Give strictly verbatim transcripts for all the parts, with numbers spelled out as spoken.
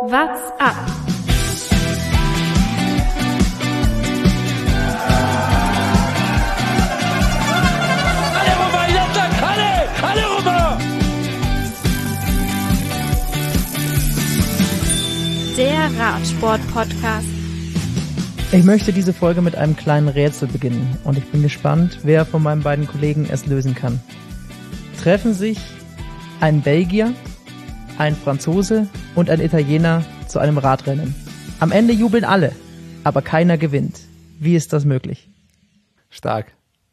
What's up? Alle rüber, jetzt alle! Alle rüber! Der Radsport-Podcast. Ich möchte diese Folge mit einem kleinen Rätsel beginnen und ich bin gespannt, wer von meinen beiden Kollegen es lösen kann. Treffen sich ein Belgier, ein Franzose und ein Italiener zu einem Radrennen. Am Ende jubeln alle, aber keiner gewinnt. Wie ist das möglich? Stark.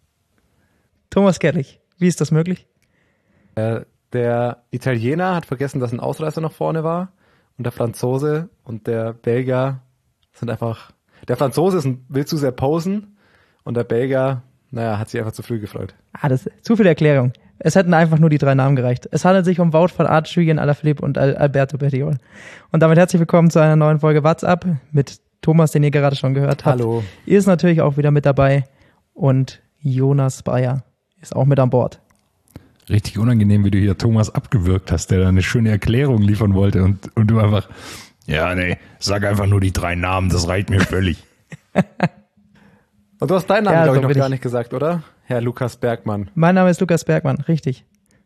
Thomas Gerlich, wie ist das möglich? Äh, der Italiener hat vergessen, dass ein Ausreißer noch vorne war und der Franzose und der Belgier sind einfach... Der Franzose ist ein, will zu sehr posen und der Belgier, naja, hat sich einfach zu früh gefreut. Ah, das ist zu viel Erklärung. Es hätten einfach nur die drei Namen gereicht. Es handelt sich um Wout van Aert, Julien Alaphilippe und Al- Alberto Bettiol. Und damit herzlich willkommen zu einer neuen Folge What's Up mit Thomas, den ihr gerade schon gehört habt. Hallo. Ihr ist natürlich auch wieder mit dabei und Jonas Bayer ist auch mit an Bord. Richtig unangenehm, wie du hier Thomas abgewürgt hast, der da eine schöne Erklärung liefern wollte und, und du einfach, ja, nee, sag einfach nur die drei Namen, das reicht mir völlig. Und du hast deinen Namen, Ja, glaube so ich, noch bin gar ich. nicht gesagt, oder? Herr Lukas Bergmann. Mein Name ist Lukas Bergmann, richtig.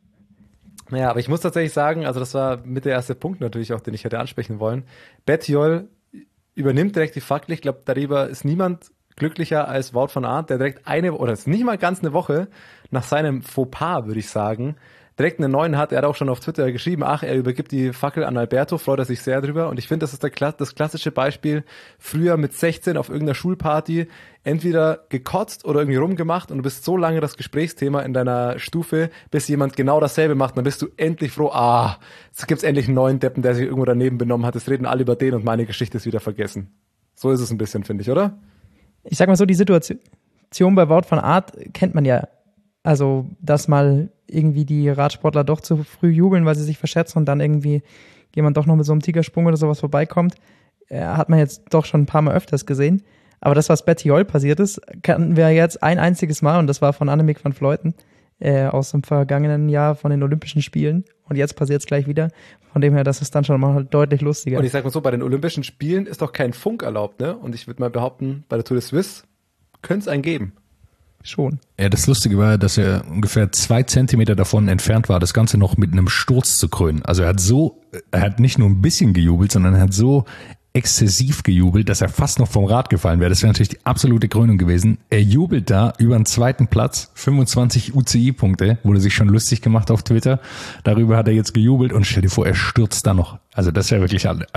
Naja, aber ich muss tatsächlich sagen, also das war mit der erste Punkt natürlich auch, den ich hätte ansprechen wollen. Bettiol übernimmt direkt die Fackel. Ich glaube, darüber ist niemand glücklicher als Wout van Aert, der direkt eine, oder ist nicht mal ganz eine Woche nach seinem Fauxpas, würde ich sagen, direkt einen neuen hat. Er hat auch schon auf Twitter geschrieben, ach, er übergibt die Fackel an Alberto, freut er sich sehr drüber. Und ich finde, das ist der, Kla- das klassische Beispiel, früher mit sechzehn auf irgendeiner Schulparty entweder gekotzt oder irgendwie rumgemacht und du bist so lange das Gesprächsthema in deiner Stufe, bis jemand genau dasselbe macht. Dann bist du endlich froh, ah, jetzt gibt's endlich einen neuen Deppen, der sich irgendwo daneben benommen hat. Es reden alle über den und meine Geschichte ist wieder vergessen. So ist es ein bisschen, finde ich, oder? Ich sag mal so, die Situation bei Wout van Aert kennt man ja. Also, dass mal irgendwie die Radsportler doch zu früh jubeln, weil sie sich verschätzen und dann irgendwie jemand doch noch mit so einem Tigersprung oder sowas vorbeikommt, äh, hat man jetzt doch schon ein paar Mal öfters gesehen. Aber das, was Bettiol passiert ist, kannten wir jetzt ein einziges Mal und das war von Annemiek van Vleuten äh, aus dem vergangenen Jahr von den Olympischen Spielen. Und jetzt passiert es gleich wieder. Von dem her, das ist dann schon mal deutlich lustiger. Und ich sag mal so, bei den Olympischen Spielen ist doch kein Funk erlaubt, ne? Und ich würde mal behaupten, bei der Tour de Suisse könnte es einen geben. Schon. Ja, das Lustige war, dass er ungefähr zwei Zentimeter davon entfernt war, das Ganze noch mit einem Sturz zu krönen. Also er hat so, er hat nicht nur ein bisschen gejubelt, sondern er hat so exzessiv gejubelt, dass er fast noch vom Rad gefallen wäre. Das wäre natürlich die absolute Krönung gewesen. Er jubelt da über den zweiten Platz, fünfundzwanzig U C I-Punkte, wurde sich schon lustig gemacht auf Twitter. Darüber hat er jetzt gejubelt und stell dir vor, er stürzt da noch. Also das wäre wirklich alle,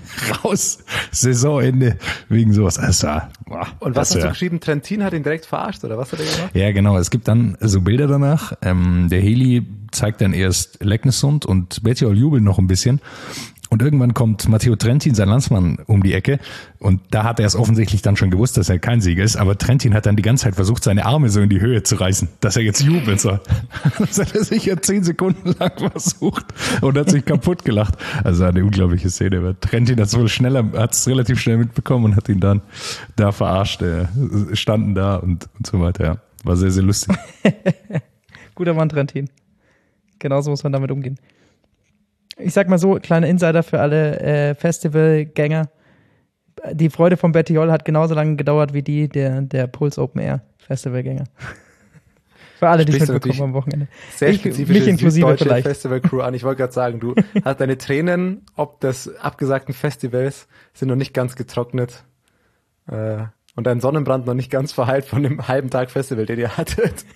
raus, Saisonende, wegen sowas. Also, boah, Und was das hast du wär- geschrieben? Trentin hat ihn direkt verarscht, oder was hat er gemacht? Ja, genau. Es gibt dann so Bilder danach. Ähm, der Heli zeigt dann erst Leknesund und Bettiol jubeln noch ein bisschen. Und irgendwann kommt Matteo Trentin, sein Landsmann, um die Ecke. Und da hat er es offensichtlich dann schon gewusst, dass er kein Sieger ist. Aber Trentin hat dann die ganze Zeit versucht, seine Arme so in die Höhe zu reißen, dass er jetzt jubeln soll. Das hat er sicher zehn Sekunden lang versucht und hat sich kaputt gelacht. Also eine unglaubliche Szene. Aber Trentin hat es wohl schneller, hat es relativ schnell mitbekommen und hat ihn dann da verarscht. Er standen da und, und so weiter. Ja. War sehr, sehr lustig. Guter Mann, Trentin. Genauso muss man damit umgehen. Ich sag mal so, kleiner Insider für alle äh, Festivalgänger. Die Freude von Bettiol hat genauso lange gedauert wie die der, der Pulse Open Air Festivalgänger. Für alle, die es Sprichst du mitbekommen natürlich am Wochenende. Sehr Ich- spezifische mich inklusive süddeutsche vielleicht. Festival-Crew an. Ich wollte gerade sagen, du hast deine Tränen ob des abgesagten Festivals sind noch nicht ganz getrocknet. Äh, und dein Sonnenbrand noch nicht ganz verheilt von dem halben Tag Festival, den ihr hattet.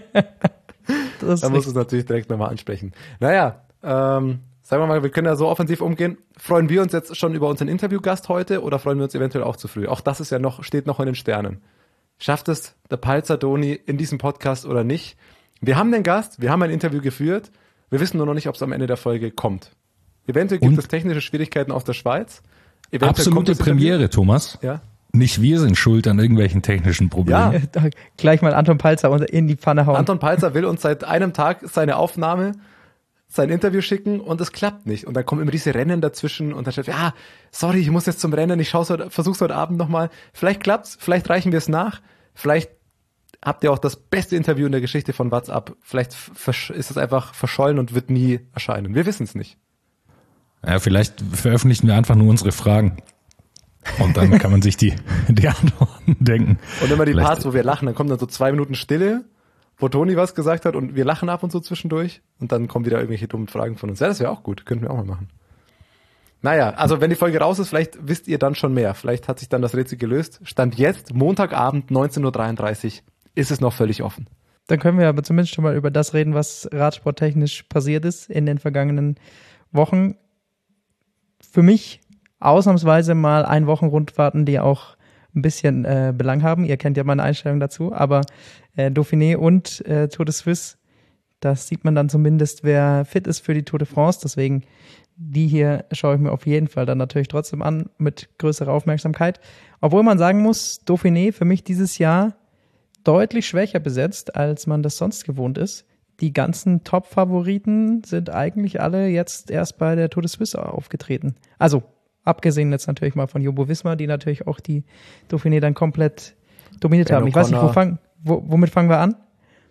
Das ist Da musst du richtig. es natürlich direkt nochmal ansprechen. Naja, ähm, sagen wir mal, wir können ja so offensiv umgehen. Freuen wir uns jetzt schon über unseren Interviewgast heute oder freuen wir uns eventuell auch zu früh? Auch das ist ja noch, steht noch in den Sternen. Schafft es der Palzadoni in diesem Podcast oder nicht? Wir haben den Gast, wir haben ein Interview geführt. Wir wissen nur noch nicht, ob es am Ende der Folge kommt. Eventuell gibt Und- es technische Schwierigkeiten aus der Schweiz. Eventuell kommt Absolute das Interview. Premiere, Thomas. Ja. Nicht wir sind schuld an irgendwelchen technischen Problemen. Ja. Da gleich mal Anton Palzer unter- in die Pfanne hauen. Anton Palzer will uns seit einem Tag seine Aufnahme, sein Interview schicken und es klappt nicht. Und dann kommen immer diese Rennen dazwischen und dann steht, ja, sorry, ich muss jetzt zum Rennen, ich schau's heute, versuch's heute Abend nochmal. Vielleicht klappt's, vielleicht reichen wir es nach, vielleicht habt ihr auch das beste Interview in der Geschichte von What's Up. Vielleicht versch- ist es einfach verschollen und wird nie erscheinen. Wir wissen es nicht. Ja, vielleicht veröffentlichen wir einfach nur unsere Fragen. Und dann kann man sich die, die Antworten denken. Und immer die Vielleicht. Parts, wo wir lachen, dann kommen dann so zwei Minuten Stille, wo Toni was gesagt hat und wir lachen ab und zu zwischendurch und dann kommen wieder irgendwelche dummen Fragen von uns. Ja, das wäre auch gut, könnten wir auch mal machen. Naja, also wenn die Folge raus ist, vielleicht wisst ihr dann schon mehr. Vielleicht hat sich dann das Rätsel gelöst. Stand jetzt, Montagabend, neunzehn Uhr dreiunddreißig, ist es noch völlig offen. Dann können wir aber zumindest schon mal über das reden, was radsporttechnisch passiert ist in den vergangenen Wochen. Für mich ausnahmsweise mal ein Wochenrundfahrten, die auch ein bisschen äh, Belang haben. Ihr kennt ja meine Einstellung dazu, aber äh, Dauphiné und äh, Tour de Suisse, das sieht man dann zumindest, wer fit ist für die Tour de France. Deswegen, die hier schaue ich mir auf jeden Fall dann natürlich trotzdem an, mit größerer Aufmerksamkeit. Obwohl man sagen muss, Dauphiné für mich dieses Jahr deutlich schwächer besetzt, als man das sonst gewohnt ist. Die ganzen Top-Favoriten sind eigentlich alle jetzt erst bei der Tour de Suisse aufgetreten. Also, abgesehen jetzt natürlich mal von Jumbo-Visma, die natürlich auch die Dauphiné dann komplett dominiert Ben haben. Ich weiß nicht, wo fang, wo, womit fangen wir an?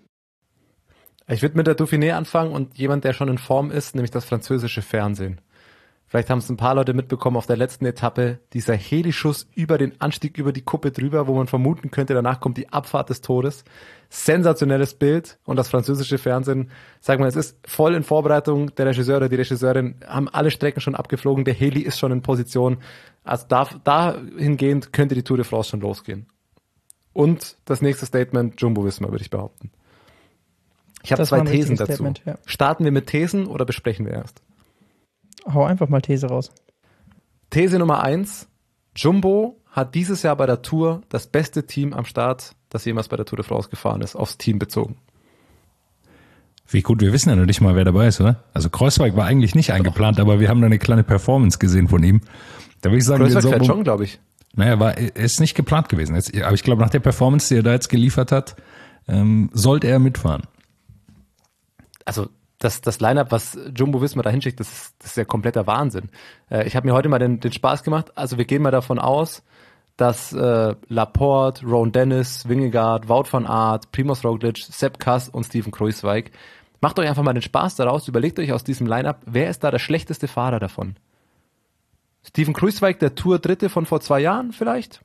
Ich würde mit der Dauphiné anfangen und jemand, der schon in Form ist, nämlich das französische Fernsehen. Vielleicht haben es ein paar Leute mitbekommen auf der letzten Etappe, dieser Helischuss über den Anstieg, über die Kuppe drüber, wo man vermuten könnte, danach kommt die Abfahrt des Todes. Sensationelles Bild und das französische Fernsehen, sagen wir, es ist voll in Vorbereitung. Der Regisseur oder die Regisseurin haben alle Strecken schon abgeflogen, der Heli ist schon in Position. Also da, dahingehend könnte die Tour de France schon losgehen. Und das nächste Statement, Jumbo-Visma, würde ich behaupten. Ich habe zwei Thesen dazu. Statement, ja. Starten wir mit Thesen oder besprechen wir erst? Hau einfach mal These raus. These Nummer eins. Jumbo hat dieses Jahr bei der Tour das beste Team am Start, das jemals bei der Tour de France gefahren ist, aufs Team bezogen. Wie gut, wir wissen ja noch nicht mal, wer dabei ist, oder? Also Kreuzweig war eigentlich nicht eingeplant, Doch. aber wir haben da eine kleine Performance gesehen von ihm. Da würde ich sagen, Kreuzweig fährt schon, glaube ich. Naja, war, er ist nicht geplant gewesen. Jetzt, aber ich glaube, nach der Performance, die er da jetzt geliefert hat, ähm, sollte er mitfahren. Also das, das Line-Up, was Jumbo-Visma da hinschickt, das ist, das ist ja kompletter Wahnsinn. Äh, ich habe mir heute mal den, den Spaß gemacht. Also wir gehen mal davon aus, dass äh, Laporte, Rowan Dennis, Vingegaard, Wout van Aert, Primož Roglic, Sepp Kuss und Steven Kruijswijk. Macht euch einfach mal den Spaß daraus. Überlegt euch aus diesem Line-Up, wer ist da der schlechteste Fahrer davon? Steven Kruijswijk, der Tour-Dritte von vor zwei Jahren vielleicht?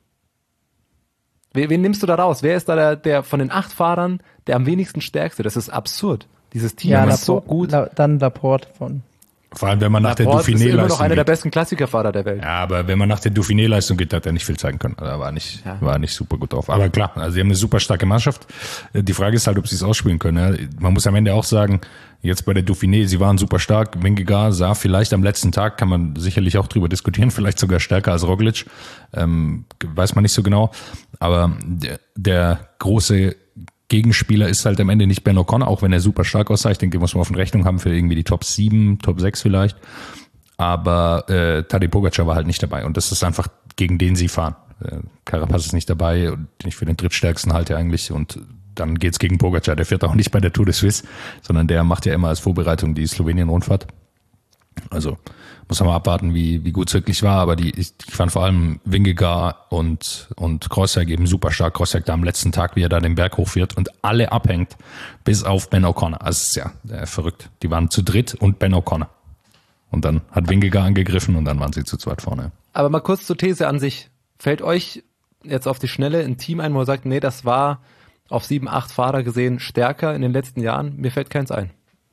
Wen, wen nimmst du da raus? Wer ist da der, der von den acht Fahrern der am wenigsten stärkste? Das ist absurd. Dieses Team ja, ist Laporte, so gut. La, dann Laporte von. Vor allem, wenn man nach Laporte der Dauphiné-Leistung ist immer noch einer geht. der besten Klassikerfahrer der Welt. Ja, aber wenn man nach der Dauphiné-Leistung geht, hat er nicht viel zeigen können. Er war nicht, ja. war nicht super gut drauf. Aber klar, also sie haben eine super starke Mannschaft. Die Frage ist halt, ob sie es ausspielen können. Man muss am Ende auch sagen, jetzt bei der Dauphiné, sie waren super stark. Vingegaard sah vielleicht am letzten Tag, kann man sicherlich auch drüber diskutieren, vielleicht sogar stärker als Roglic. Ähm, weiß man nicht so genau. Aber der, der große Gegenspieler ist halt am Ende nicht Ben O'Connor, auch wenn er super stark aussah. Ich denke, muss man auf in Rechnung haben für irgendwie die Top sieben, Top sechs vielleicht. Aber äh, Tadej Pogačar war halt nicht dabei. Und das ist einfach, gegen den sie fahren. Äh, Carapaz ist nicht dabei, den ich für den drittstärksten halte eigentlich. Und dann geht's gegen Pogačar. Der fährt auch nicht bei der Tour de Suisse, sondern der macht ja immer als Vorbereitung die Slowenien-Rundfahrt. Also muss man mal abwarten, wie, wie gut es wirklich war. Aber die, ich, ich fand vor allem Vingegaard und, und Kruijswijk eben super stark. Kruijswijk da am letzten Tag, wie er da den Berg hochfährt und alle abhängt, bis auf Ben O'Connor. Also es ist ja äh, verrückt. Die waren zu dritt und Ben O'Connor. Und dann hat Vingegaard angegriffen und dann waren sie zu zweit vorne. Aber mal kurz zur These an sich. Fällt euch jetzt auf die Schnelle ein Team ein, wo ihr sagt, nee, das war auf sieben, acht Fahrer gesehen stärker in den letzten Jahren? Mir fällt keins ein.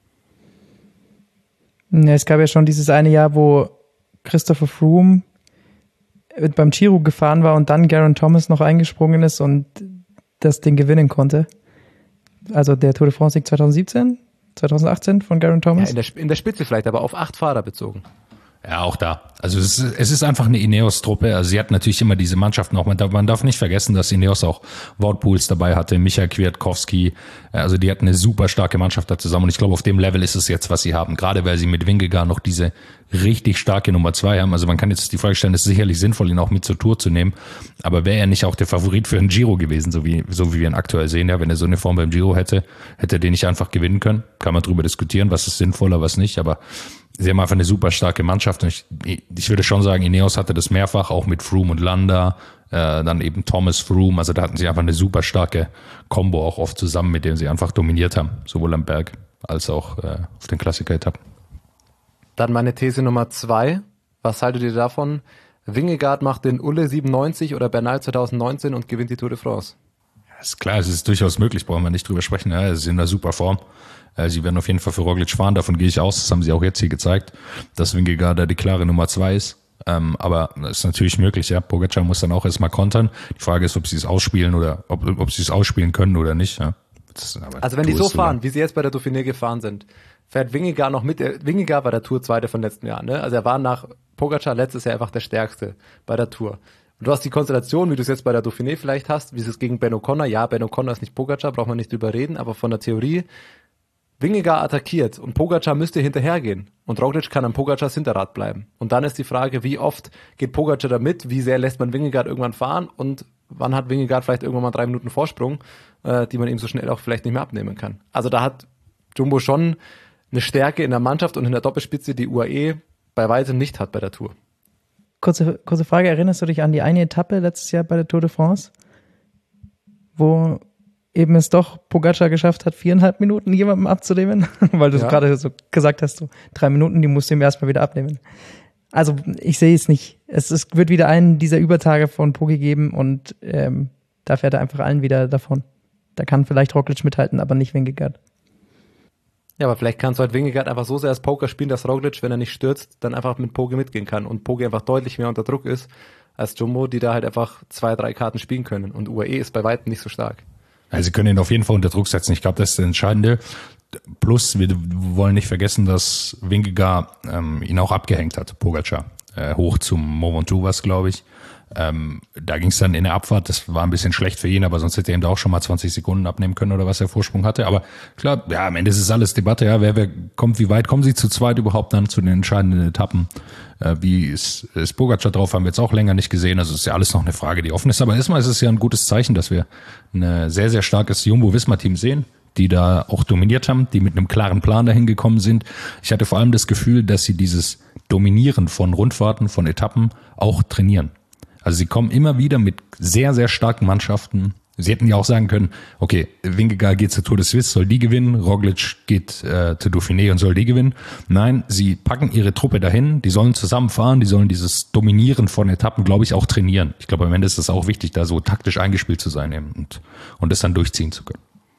Ja, es gab ja schon dieses eine Jahr, wo Christopher Froome beim Giro gefahren war und dann Geraint Thomas noch eingesprungen ist und das Ding gewinnen konnte. Also der Tour de France Sieg zwanzig siebzehn, zwanzig achtzehn von Geraint Thomas. Ja, in der, in der Spitze vielleicht, aber auf acht Fahrer bezogen. Ja, auch da. Also es ist, es ist einfach eine Ineos-Truppe. Also sie hat natürlich immer diese Mannschaften auch. Man darf, man darf nicht vergessen, dass Ineos auch Wout Poels dabei hatte, Michael Kwiatkowski. Also die hatten eine super starke Mannschaft da zusammen. Und ich glaube, auf dem Level ist es jetzt, was sie haben. Gerade weil sie mit Vingegaard noch diese richtig starke Nummer zwei haben. Also man kann jetzt die Frage stellen, es ist sicherlich sinnvoll, ihn auch mit zur Tour zu nehmen. Aber wäre er nicht auch der Favorit für einen Giro gewesen, so wie, so wie wir ihn aktuell sehen? Ja, wenn er so eine Form beim Giro hätte, hätte er den nicht einfach gewinnen können. Kann man drüber diskutieren, was ist sinnvoller, was nicht. Aber sie haben einfach eine super starke Mannschaft und ich, ich würde schon sagen, Ineos hatte das mehrfach, auch mit Froome und Landa, äh, dann eben Thomas Froome, also da hatten sie einfach eine super starke Combo auch oft zusammen, mit dem sie einfach dominiert haben, sowohl am Berg als auch äh, auf den Klassiker-Etappen. Dann meine These Nummer zwei. Was haltet ihr davon? Vingegaard macht den Ulle siebenundneunzig oder Bernal zwanzig neunzehn und gewinnt die Tour de France. Ja, ist klar, es ist durchaus möglich, brauchen wir nicht drüber sprechen. Ja, es ist in einer super Form. Sie werden auf jeden Fall für Roglic fahren, davon gehe ich aus. Das haben sie auch jetzt hier gezeigt, dass Vingegaard da die klare Nummer zwei ist. Ähm, aber das ist natürlich möglich, ja. Pogacar muss dann auch erstmal kontern. Die Frage ist, ob sie es ausspielen oder ob, ob sie es ausspielen können oder nicht. Ja. Das, also wenn die so fahren, wie sie jetzt bei der Dauphiné gefahren sind, fährt Vingegaard noch mit. Vingegaard war der Tour-Zweite von letzten Jahr, ne? Also er war nach Pogacar letztes Jahr einfach der Stärkste bei der Tour. Und du hast die Konstellation, wie du es jetzt bei der Dauphiné vielleicht hast, wie es gegen Ben O'Connor. Ja, Ben O'Connor ist nicht Pogacar, braucht man nicht drüber reden, aber von der Theorie, Vingegaard attackiert und Pogacar müsste hinterhergehen und Roglic kann am Pogacars Hinterrad bleiben. Und dann ist die Frage, wie oft geht Pogacar da mit, wie sehr lässt man Vingegaard irgendwann fahren und wann hat Vingegaard vielleicht irgendwann mal drei Minuten Vorsprung, äh, die man ihm so schnell auch vielleicht nicht mehr abnehmen kann. Also da hat Jumbo schon eine Stärke in der Mannschaft und in der Doppelspitze, die U A E bei weitem nicht hat bei der Tour. Kurze, kurze Frage, erinnerst du dich an die eine Etappe letztes Jahr bei der Tour de France, wo eben es doch Pogacar geschafft hat, viereinhalb Minuten jemandem abzunehmen, weil du ja. gerade so gesagt hast, so drei Minuten, die musst du ihm erstmal wieder abnehmen. Also ich sehe es nicht. Es ist, wird wieder einen dieser Übertage von Pogi geben und ähm, da fährt er einfach allen wieder davon. Da kann vielleicht Roglic mithalten, aber nicht Vingegaard. Ja, aber vielleicht kannst du halt Vingegaard einfach so sehr als Poker spielen, dass Roglic, wenn er nicht stürzt, dann einfach mit Pogi mitgehen kann und Pogi einfach deutlich mehr unter Druck ist als Jumbo, die da halt einfach zwei, drei Karten spielen können und U A E ist bei weitem nicht so stark. Also sie können ihn auf jeden Fall unter Druck setzen. Ich glaube, das ist das Entscheidende. Plus, wir wollen nicht vergessen, dass Vingegaard ähm, ihn auch abgehängt hat, Pogacar. Äh, hoch zum Mont Ventoux was, glaube ich. Ähm, da ging es dann in der Abfahrt, das war ein bisschen schlecht für ihn, aber sonst hätte er ihm da auch schon mal zwanzig Sekunden abnehmen können oder was er Vorsprung hatte. Aber klar, ja, am Ende ist es alles Debatte, ja, wer, wer kommt, wie weit kommen sie zu zweit überhaupt dann zu den entscheidenden Etappen? Äh, wie ist, ist Pogacar drauf, haben wir jetzt auch länger nicht gesehen, also ist ja alles noch eine Frage, die offen ist. Aber erstmal ist es ja ein gutes Zeichen, dass wir ein sehr, sehr starkes Jumbo-Visma-Team sehen, die da auch dominiert haben, die mit einem klaren Plan dahin gekommen sind. Ich hatte vor allem das Gefühl, dass sie dieses Dominieren von Rundfahrten, von Etappen auch trainieren. Also sie kommen immer wieder mit sehr, sehr starken Mannschaften. Sie hätten ja auch sagen können, okay, Vingegaard geht zur Tour de Suisse, soll die gewinnen, Roglic geht äh, zur Dauphiné und soll die gewinnen. Nein, sie packen ihre Truppe dahin, die sollen zusammenfahren, die sollen dieses Dominieren von Etappen, glaube ich, auch trainieren. Ich glaube, am Ende ist es auch wichtig, da so taktisch eingespielt zu sein eben und, und das dann durchziehen zu können.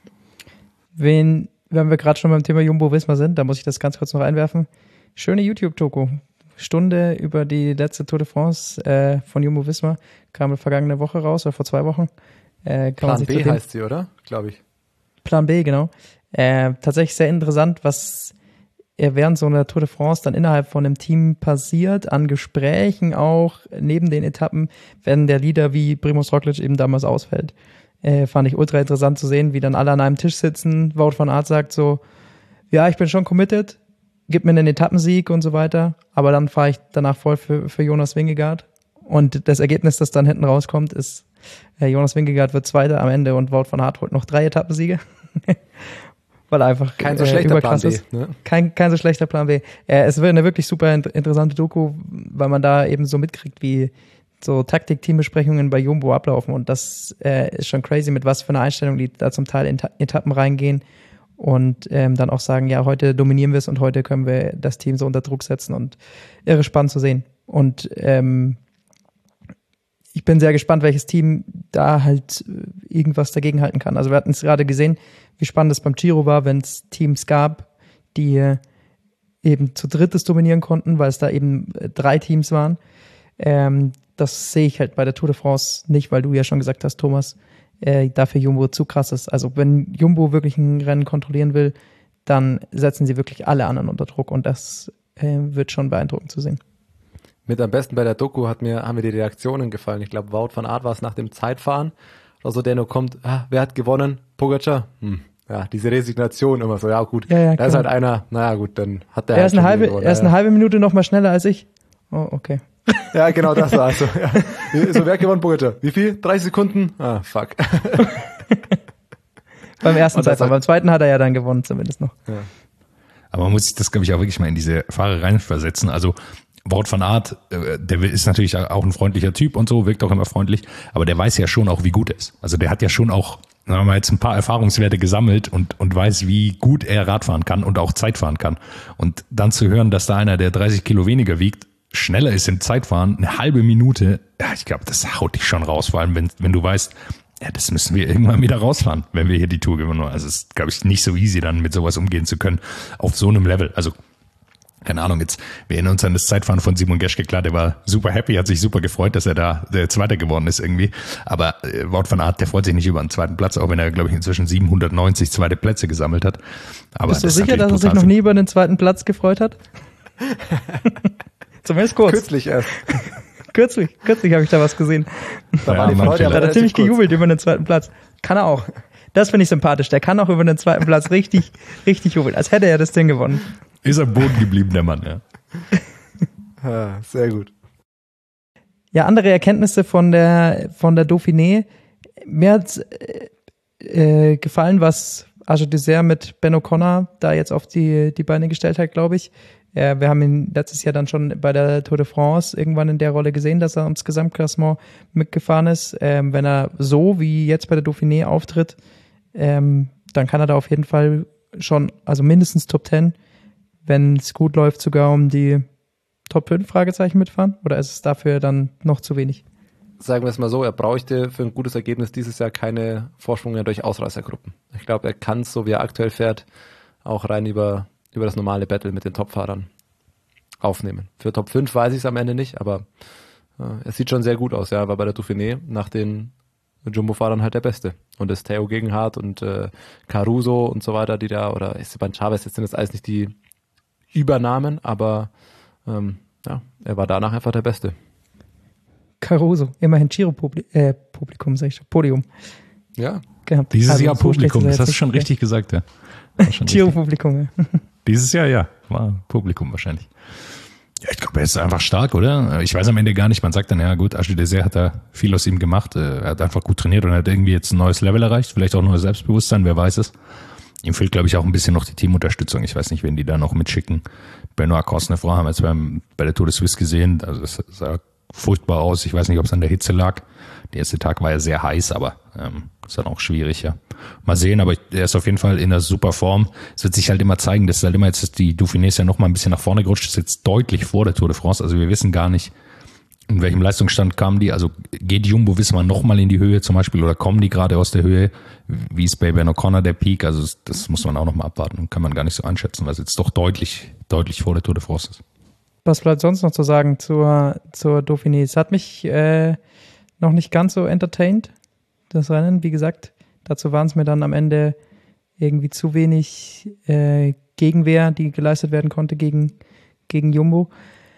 Wen, wenn wir gerade schon beim Thema Jumbo-Visma sind, da muss ich das ganz kurz noch einwerfen. Schöne YouTube-Doku. Stunde über die letzte Tour de France äh, von Jumbo-Visma. Kam vergangene Woche raus, oder vor zwei Wochen. Äh, kann Plan man sich B heißt sie, oder? Glaube ich. Plan B, genau. Äh, tatsächlich sehr interessant, was während so einer Tour de France dann innerhalb von einem Team passiert, an Gesprächen auch, neben den Etappen, wenn der Leader wie Primož Roglic eben damals ausfällt. Äh, fand ich ultra interessant zu sehen, wie dann alle an einem Tisch sitzen. Wout van Aert sagt so, ja, ich bin schon committed, gib mir einen Etappensieg und so weiter, aber dann fahre ich danach voll für, für Jonas Vingegaard. Und das Ergebnis, das dann hinten rauskommt, ist, äh, Jonas Vingegaard wird Zweiter am Ende und Wout van Aert holt noch drei Etappensiege. Weil er einfach kein so schlechter äh, Plan B. ist. Ne? Kein, kein so schlechter Plan B. Äh, es wird eine wirklich super interessante Doku, weil man da eben so mitkriegt, wie so Taktik-Teambesprechungen bei Jumbo ablaufen. Und das äh, ist schon crazy, mit was für einer Einstellung die da zum Teil in Ta- Etappen reingehen. Und ähm, dann auch sagen, ja, heute dominieren wir es und heute können wir das Team so unter Druck setzen und irre spannend zu sehen. Und ähm, ich bin sehr gespannt, welches Team da halt irgendwas dagegen halten kann. Also wir hatten es gerade gesehen, wie spannend es beim Giro war, wenn es Teams gab, die eben zu drittes dominieren konnten, weil es da eben drei Teams waren. Ähm, das sehe ich halt bei der Tour de France nicht, weil du ja schon gesagt hast, Thomas, äh, dafür Jumbo zu krass ist. Also wenn Jumbo wirklich ein Rennen kontrollieren will, dann setzen sie wirklich alle anderen unter Druck und das äh, wird schon beeindruckend zu sehen. Mit am besten bei der Doku hat mir, haben mir die Reaktionen gefallen. Ich glaube, Wout van Aert war es nach dem Zeitfahren. Also der nur kommt, ah, wer hat gewonnen? Pogacar? Hm. Ja, diese Resignation immer so, ja gut. Ja, ja, da ist halt einer, naja gut, dann hat der er halt ist eine schon halbe, gewonnen. Er ist eine halbe Minute noch mal schneller als ich. Oh, okay. Ja, genau das war so. Ja. So, wer hat gewonnen? Pogacar. Wie viel? dreißig Sekunden? Ah, fuck. Beim ersten Zeitfahren. Halt, beim zweiten hat er ja dann gewonnen, zumindest noch. Ja. Aber man muss sich das, glaube ich, auch wirklich mal in diese Fahrer reinversetzen. Also Wout van Aert, der ist natürlich auch ein freundlicher Typ und so, wirkt auch immer freundlich, aber der weiß ja schon auch, wie gut er ist. Also der hat ja schon auch dann haben wir jetzt ein paar Erfahrungswerte gesammelt und, und weiß, wie gut er Radfahren kann und auch Zeit fahren kann. Und dann zu hören, dass da einer, der dreißig Kilo weniger wiegt, schneller ist im Zeitfahren, eine halbe Minute, ja, ich glaube, das haut dich schon raus, vor allem wenn, wenn du weißt, ja, das müssen wir irgendwann wieder rausfahren, wenn wir hier die Tour gewinnen. Also es ist, glaube ich, nicht so easy, dann mit sowas umgehen zu können, auf so einem Level. Also, keine Ahnung, jetzt, wir erinnern uns an das Zeitfahren von Simon Geschke, klar, der war super happy, hat sich super gefreut, dass er da der Zweite geworden ist irgendwie. Aber äh, Wout van Aert, der freut sich nicht über einen zweiten Platz, auch wenn er, glaube ich, inzwischen siebenhundertneunzig zweite Plätze gesammelt hat. Aber Bist du das sicher, dass er sich noch nie über den zweiten Platz gefreut hat? Zumindest kurz. Kürzlich erst. Kürzlich, kürzlich habe ich da was gesehen. Da Ja, war die man Freude vielleicht. Da aber hat er ziemlich relativ kurz. gejubelt über den zweiten Platz. Kann er auch. Das finde ich sympathisch. Der kann auch über den zweiten Platz richtig, richtig jubeln. Als hätte er das Ding gewonnen. Ist am Boden geblieben, der Mann, ja. Ja, sehr gut. Ja, andere Erkenntnisse von der, von der Dauphiné. Mir hat äh, äh, gefallen, was Arnaud Désert mit Ben O'Connor da jetzt auf die, die Beine gestellt hat, glaube ich. Ja, wir haben ihn letztes Jahr dann schon bei der Tour de France irgendwann in der Rolle gesehen, dass er ums Gesamtklassement mitgefahren ist. Ähm, wenn er so wie jetzt bei der Dauphiné auftritt, ähm, dann kann er da auf jeden Fall schon, also mindestens Top zehn, wenn es gut läuft, sogar um die Top fünf Fragezeichen mitfahren? Oder ist es dafür dann noch zu wenig? Sagen wir es mal so, er bräuchte für ein gutes Ergebnis dieses Jahr keine Vorsprung durch Ausreißergruppen. Ich glaube, er kann es, so wie er aktuell fährt, auch rein über über das normale Battle mit den Topfahrern aufnehmen. Für Top fünf weiß ich es am Ende nicht, aber äh, es sieht schon sehr gut aus. Ja, war bei der Dauphiné nach den Jumbo-Fahrern halt der Beste. Und das Theo Gegenhardt und äh, Caruso und so weiter, die da, oder Esteban Chavez, jetzt sind das alles nicht die Übernahmen, aber ähm, ja, er war danach einfach der Beste. Caruso, immerhin Giro-Publikum, äh, Publikum, sag ich schon, Podium Ja, gehabt. Dieses Also Jahr so schlecht Publikum, ist er das hast du jetzt schon nicht. richtig gesagt, ja. War schon richtig. Giro-Publikum, ja. Dieses Jahr, ja, war Publikum wahrscheinlich. Ja, ich glaube, er ist einfach stark, oder? Ich weiß am Ende gar nicht, man sagt dann, ja gut, Arnaud Désert hat da viel aus ihm gemacht, er hat einfach gut trainiert und hat irgendwie jetzt ein neues Level erreicht, vielleicht auch ein neues Selbstbewusstsein, wer weiß es. Ihm fehlt, glaube ich, auch ein bisschen noch die Teamunterstützung. Ich weiß nicht, wen die da noch mitschicken. Benoit Cosnefroid haben wir jetzt beim, bei der Tour de Suisse gesehen, also das sah furchtbar aus. Ich weiß nicht, ob es an der Hitze lag. Der erste Tag war ja sehr heiß, aber ähm, ist dann auch schwierig, ja. Mal sehen, aber er ist auf jeden Fall in einer super Form. Es wird sich halt immer zeigen, dass halt immer jetzt die Dauphiné ist ja noch mal ein bisschen nach vorne gerutscht, ist jetzt deutlich vor der Tour de France. Also wir wissen gar nicht, in welchem Leistungsstand kamen die. Also geht Jumbo, wissen wir, noch mal in die Höhe zum Beispiel oder kommen die gerade aus der Höhe? Wie ist bei Ben O'Connor der Peak? Also das muss man auch noch mal abwarten und kann man gar nicht so einschätzen, weil es jetzt doch deutlich, deutlich vor der Tour de France ist. Was bleibt sonst noch zu sagen zur, zur Dauphiné? Es hat mich äh, noch nicht ganz so entertained, das Rennen. Wie gesagt, dazu waren es mir dann am Ende irgendwie zu wenig äh, Gegenwehr, die geleistet werden konnte gegen, gegen Jumbo.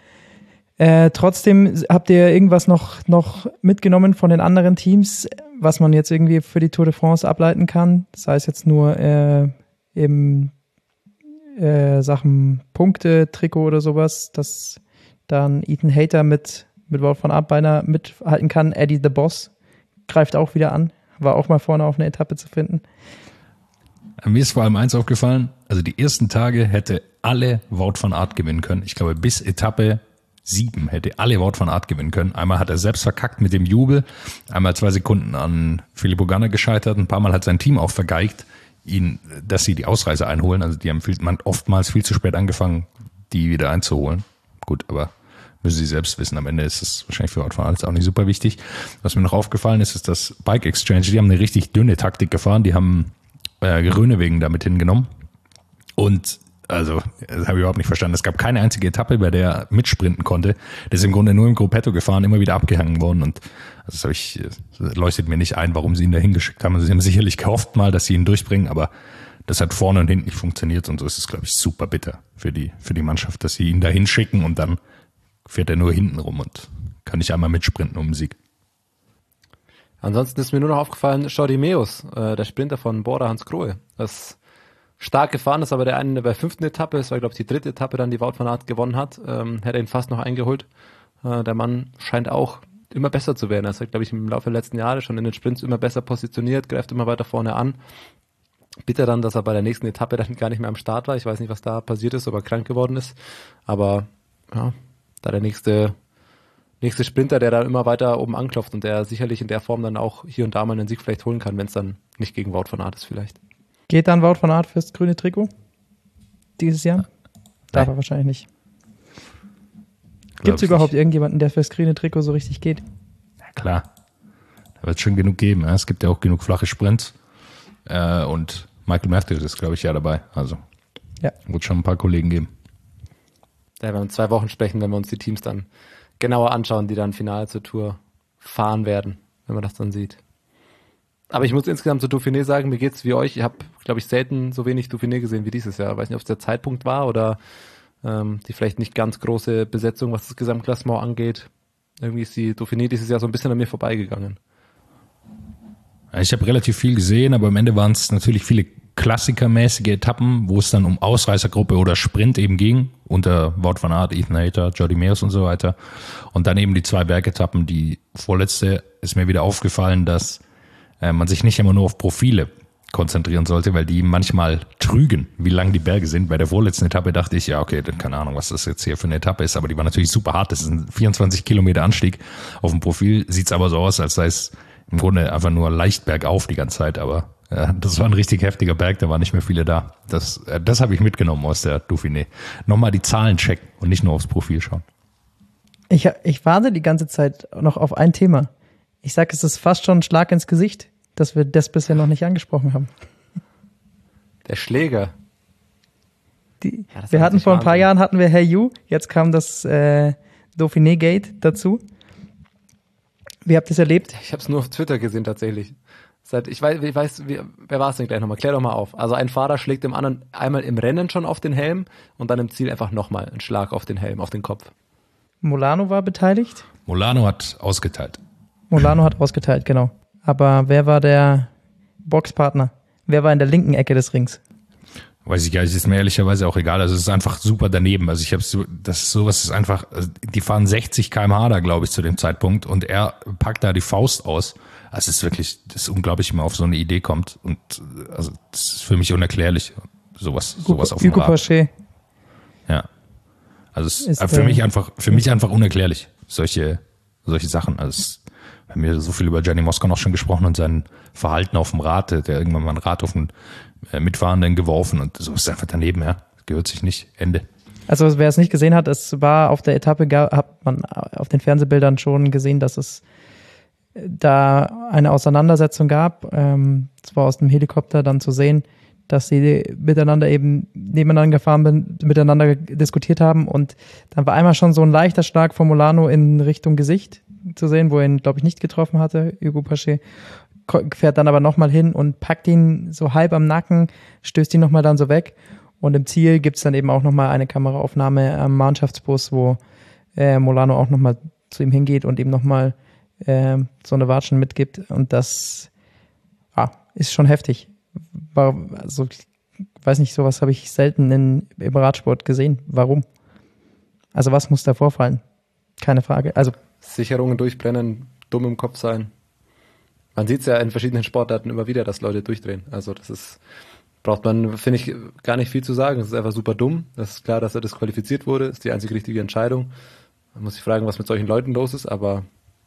Äh, trotzdem habt ihr irgendwas noch, noch mitgenommen von den anderen Teams, was man jetzt irgendwie für die Tour de France ableiten kann? Sei es jetzt nur äh, im Äh, Sachen Punkte, Trikot oder sowas, dass dann Ethan Hayter mit, mit Wout van Aert beinahe mithalten kann. Eddie the Boss greift auch wieder an, war auch mal vorne auf einer Etappe zu finden. Mir ist vor allem eins aufgefallen, also die ersten Tage hätte alle Wout van Aert gewinnen können. Ich glaube, bis Etappe sieben hätte alle Wout van Aert gewinnen können. Einmal hat er selbst verkackt mit dem Jubel, einmal zwei Sekunden an Filippo Ganna gescheitert, ein paar Mal hat sein Team auch vergeigt, ihn, dass sie die Ausreise einholen. Also die haben viel, man oftmals viel zu spät angefangen, die wieder einzuholen. Gut, aber müssen sie selbst wissen. Am Ende ist es wahrscheinlich für Wout van Aert auch nicht super wichtig. Was mir noch aufgefallen ist, ist das Bike Exchange. Die haben eine richtig dünne Taktik gefahren. Die haben äh, Grönewegen damit hingenommen. Und also, das habe ich überhaupt nicht verstanden. Es gab keine einzige Etappe, bei der er mitsprinten konnte. Der ist im Grunde nur im Gruppetto gefahren, immer wieder abgehangen worden. Und also das, habe ich, das leuchtet mir nicht ein, warum sie ihn da hingeschickt haben. Also sie haben sicherlich gehofft mal, dass sie ihn durchbringen, aber das hat vorne und hinten nicht funktioniert. Und so ist es, glaube ich, super bitter für die, für die Mannschaft, dass sie ihn da hinschicken und dann fährt er nur hinten rum und kann nicht einmal mitsprinten um den Sieg. Ansonsten ist mir nur noch aufgefallen, Jordi Meus, äh, der Sprinter von Bora Hansgrohe. Das stark gefahren ist, aber der eine bei der fünften Etappe, das war glaube ich die dritte Etappe dann, die Wout van Aert gewonnen hat, ähm, hätte ihn fast noch eingeholt. Äh, der Mann scheint auch immer besser zu werden. Er ist, glaube ich, im Laufe der letzten Jahre schon in den Sprints immer besser positioniert, greift immer weiter vorne an. Bitter dann, dass er bei der nächsten Etappe dann gar nicht mehr am Start war. Ich weiß nicht, was da passiert ist, ob er krank geworden ist. Aber ja, da der nächste nächste Sprinter, der da immer weiter oben anklopft und der sicherlich in der Form dann auch hier und da mal einen Sieg vielleicht holen kann, wenn es dann nicht gegen Wout van Aert ist vielleicht. Geht dann Wout van Aert fürs grüne Trikot dieses Jahr? Darf Nein. er wahrscheinlich nicht. Gibt es überhaupt nicht. Irgendjemanden, der fürs grüne Trikot so richtig geht? Ja, klar. Da wird es schon genug geben. Ja. Es gibt ja auch genug flache Sprints. Äh, und Michael Matthews ist, glaube ich, ja dabei. Also ja. Wird schon ein paar Kollegen geben. Ja, wenn wir in zwei Wochen sprechen, wenn wir uns die Teams dann genauer anschauen, die dann final zur Tour fahren werden, wenn man das dann sieht. Aber ich muss insgesamt zu Dauphiné sagen, mir geht's wie euch. Ich habe, glaube ich, selten so wenig Dauphiné gesehen wie dieses Jahr. Ich weiß nicht, ob es der Zeitpunkt war oder ähm, die vielleicht nicht ganz große Besetzung, was das Gesamtklassement angeht. Irgendwie ist die Dauphiné dieses Jahr so ein bisschen an mir vorbeigegangen. Ich habe relativ viel gesehen, aber am Ende waren es natürlich viele klassikermäßige Etappen, wo es dann um Ausreißergruppe oder Sprint eben ging, unter Wout van Aert, Ethan Hayter, Jordi Meeus und so weiter. Und dann eben die zwei Bergetappen. Die vorletzte ist mir wieder aufgefallen, dass äh, man sich nicht immer nur auf Profile konzentrieren sollte, weil die manchmal trügen, wie lang die Berge sind. Bei der vorletzten Etappe dachte ich, ja okay, dann keine Ahnung, was das jetzt hier für eine Etappe ist, aber die war natürlich super hart. Das ist ein vierundzwanzig Kilometer Anstieg. Auf dem Profil sieht's aber so aus, als sei es im Grunde einfach nur leicht bergauf die ganze Zeit, aber ja, das war ein richtig heftiger Berg, da waren nicht mehr viele da. Das, das habe ich mitgenommen aus der Dauphiné. Nochmal die Zahlen checken und nicht nur aufs Profil schauen. Ich, ich warte die ganze Zeit noch auf ein Thema. Ich sage, es ist fast schon ein Schlag ins Gesicht, dass wir das bisher noch nicht angesprochen haben. Der Schläger. Die, Ja, wir hatten vor ein paar Wahnsinn. Jahren hatten wir Hey You, jetzt kam das äh, Dauphiné-Gate dazu. Wie habt ihr es erlebt? Ich habe es nur auf Twitter gesehen tatsächlich. Seit, ich weiß, ich weiß wie, wer war es denn gleich nochmal? Klär doch mal auf. Also ein Fahrer schlägt dem anderen einmal im Rennen schon auf den Helm und dann im Ziel einfach nochmal einen Schlag auf den Helm, auf den Kopf. Molano war beteiligt. Molano hat ausgeteilt. Molano hat ausgeteilt, genau. Aber wer war der Boxpartner? Wer war in der linken Ecke des Rings? Weiß ich gar nicht, ist mir ehrlicherweise auch egal. Also es ist einfach super daneben. Also ich habe so, das ist sowas ist einfach, also die fahren sechzig Kilometer pro Stunde da, glaube ich, zu dem Zeitpunkt und er packt da die Faust aus. Also es ist wirklich, das ist unglaublich, wie man auf so eine Idee kommt und also das ist für mich unerklärlich, sowas, sowas auf dem Hugo Rad. Porcher. Ja, also es Ist, ist für äh, mich einfach, für mich einfach unerklärlich solche, solche Sachen. Also es, wir haben ja so viel über Gianni Mosca noch schon gesprochen und sein Verhalten auf dem Rad, der irgendwann mal ein Rad auf den Mitfahrenden geworfen und so ist einfach daneben, ja. Das gehört sich nicht. Ende. Also wer es nicht gesehen hat, es war auf der Etappe, hat man auf den Fernsehbildern schon gesehen, dass es da eine Auseinandersetzung gab. Ähm, zwar aus dem Helikopter dann zu sehen, dass sie miteinander eben nebeneinander gefahren sind, miteinander diskutiert haben und dann war einmal schon so ein leichter Schlag von Molano in Richtung Gesicht zu sehen, wo er ihn, glaube ich, nicht getroffen hatte, Hugo Porcher. Fährt dann aber nochmal hin und packt ihn so halb am Nacken, stößt ihn nochmal dann so weg. Und im Ziel gibt's dann eben auch nochmal eine Kameraaufnahme am Mannschaftsbus, wo äh, Molano auch nochmal zu ihm hingeht und ihm nochmal äh, so eine Watschen mitgibt. Und das ah, ist schon heftig. War, also, ich weiß nicht, sowas habe ich selten in, im Radsport gesehen. Warum? Also was muss da vorfallen? Keine Frage. Also Sicherungen durchbrennen, dumm im Kopf sein. Man sieht es ja in verschiedenen Sportarten immer wieder, dass Leute durchdrehen. Also das ist, braucht man, finde ich, gar nicht viel zu sagen. Es ist einfach super dumm. Das ist klar, dass er disqualifiziert wurde. Das ist die einzige richtige Entscheidung. Man muss sich fragen, was mit solchen Leuten los ist, aber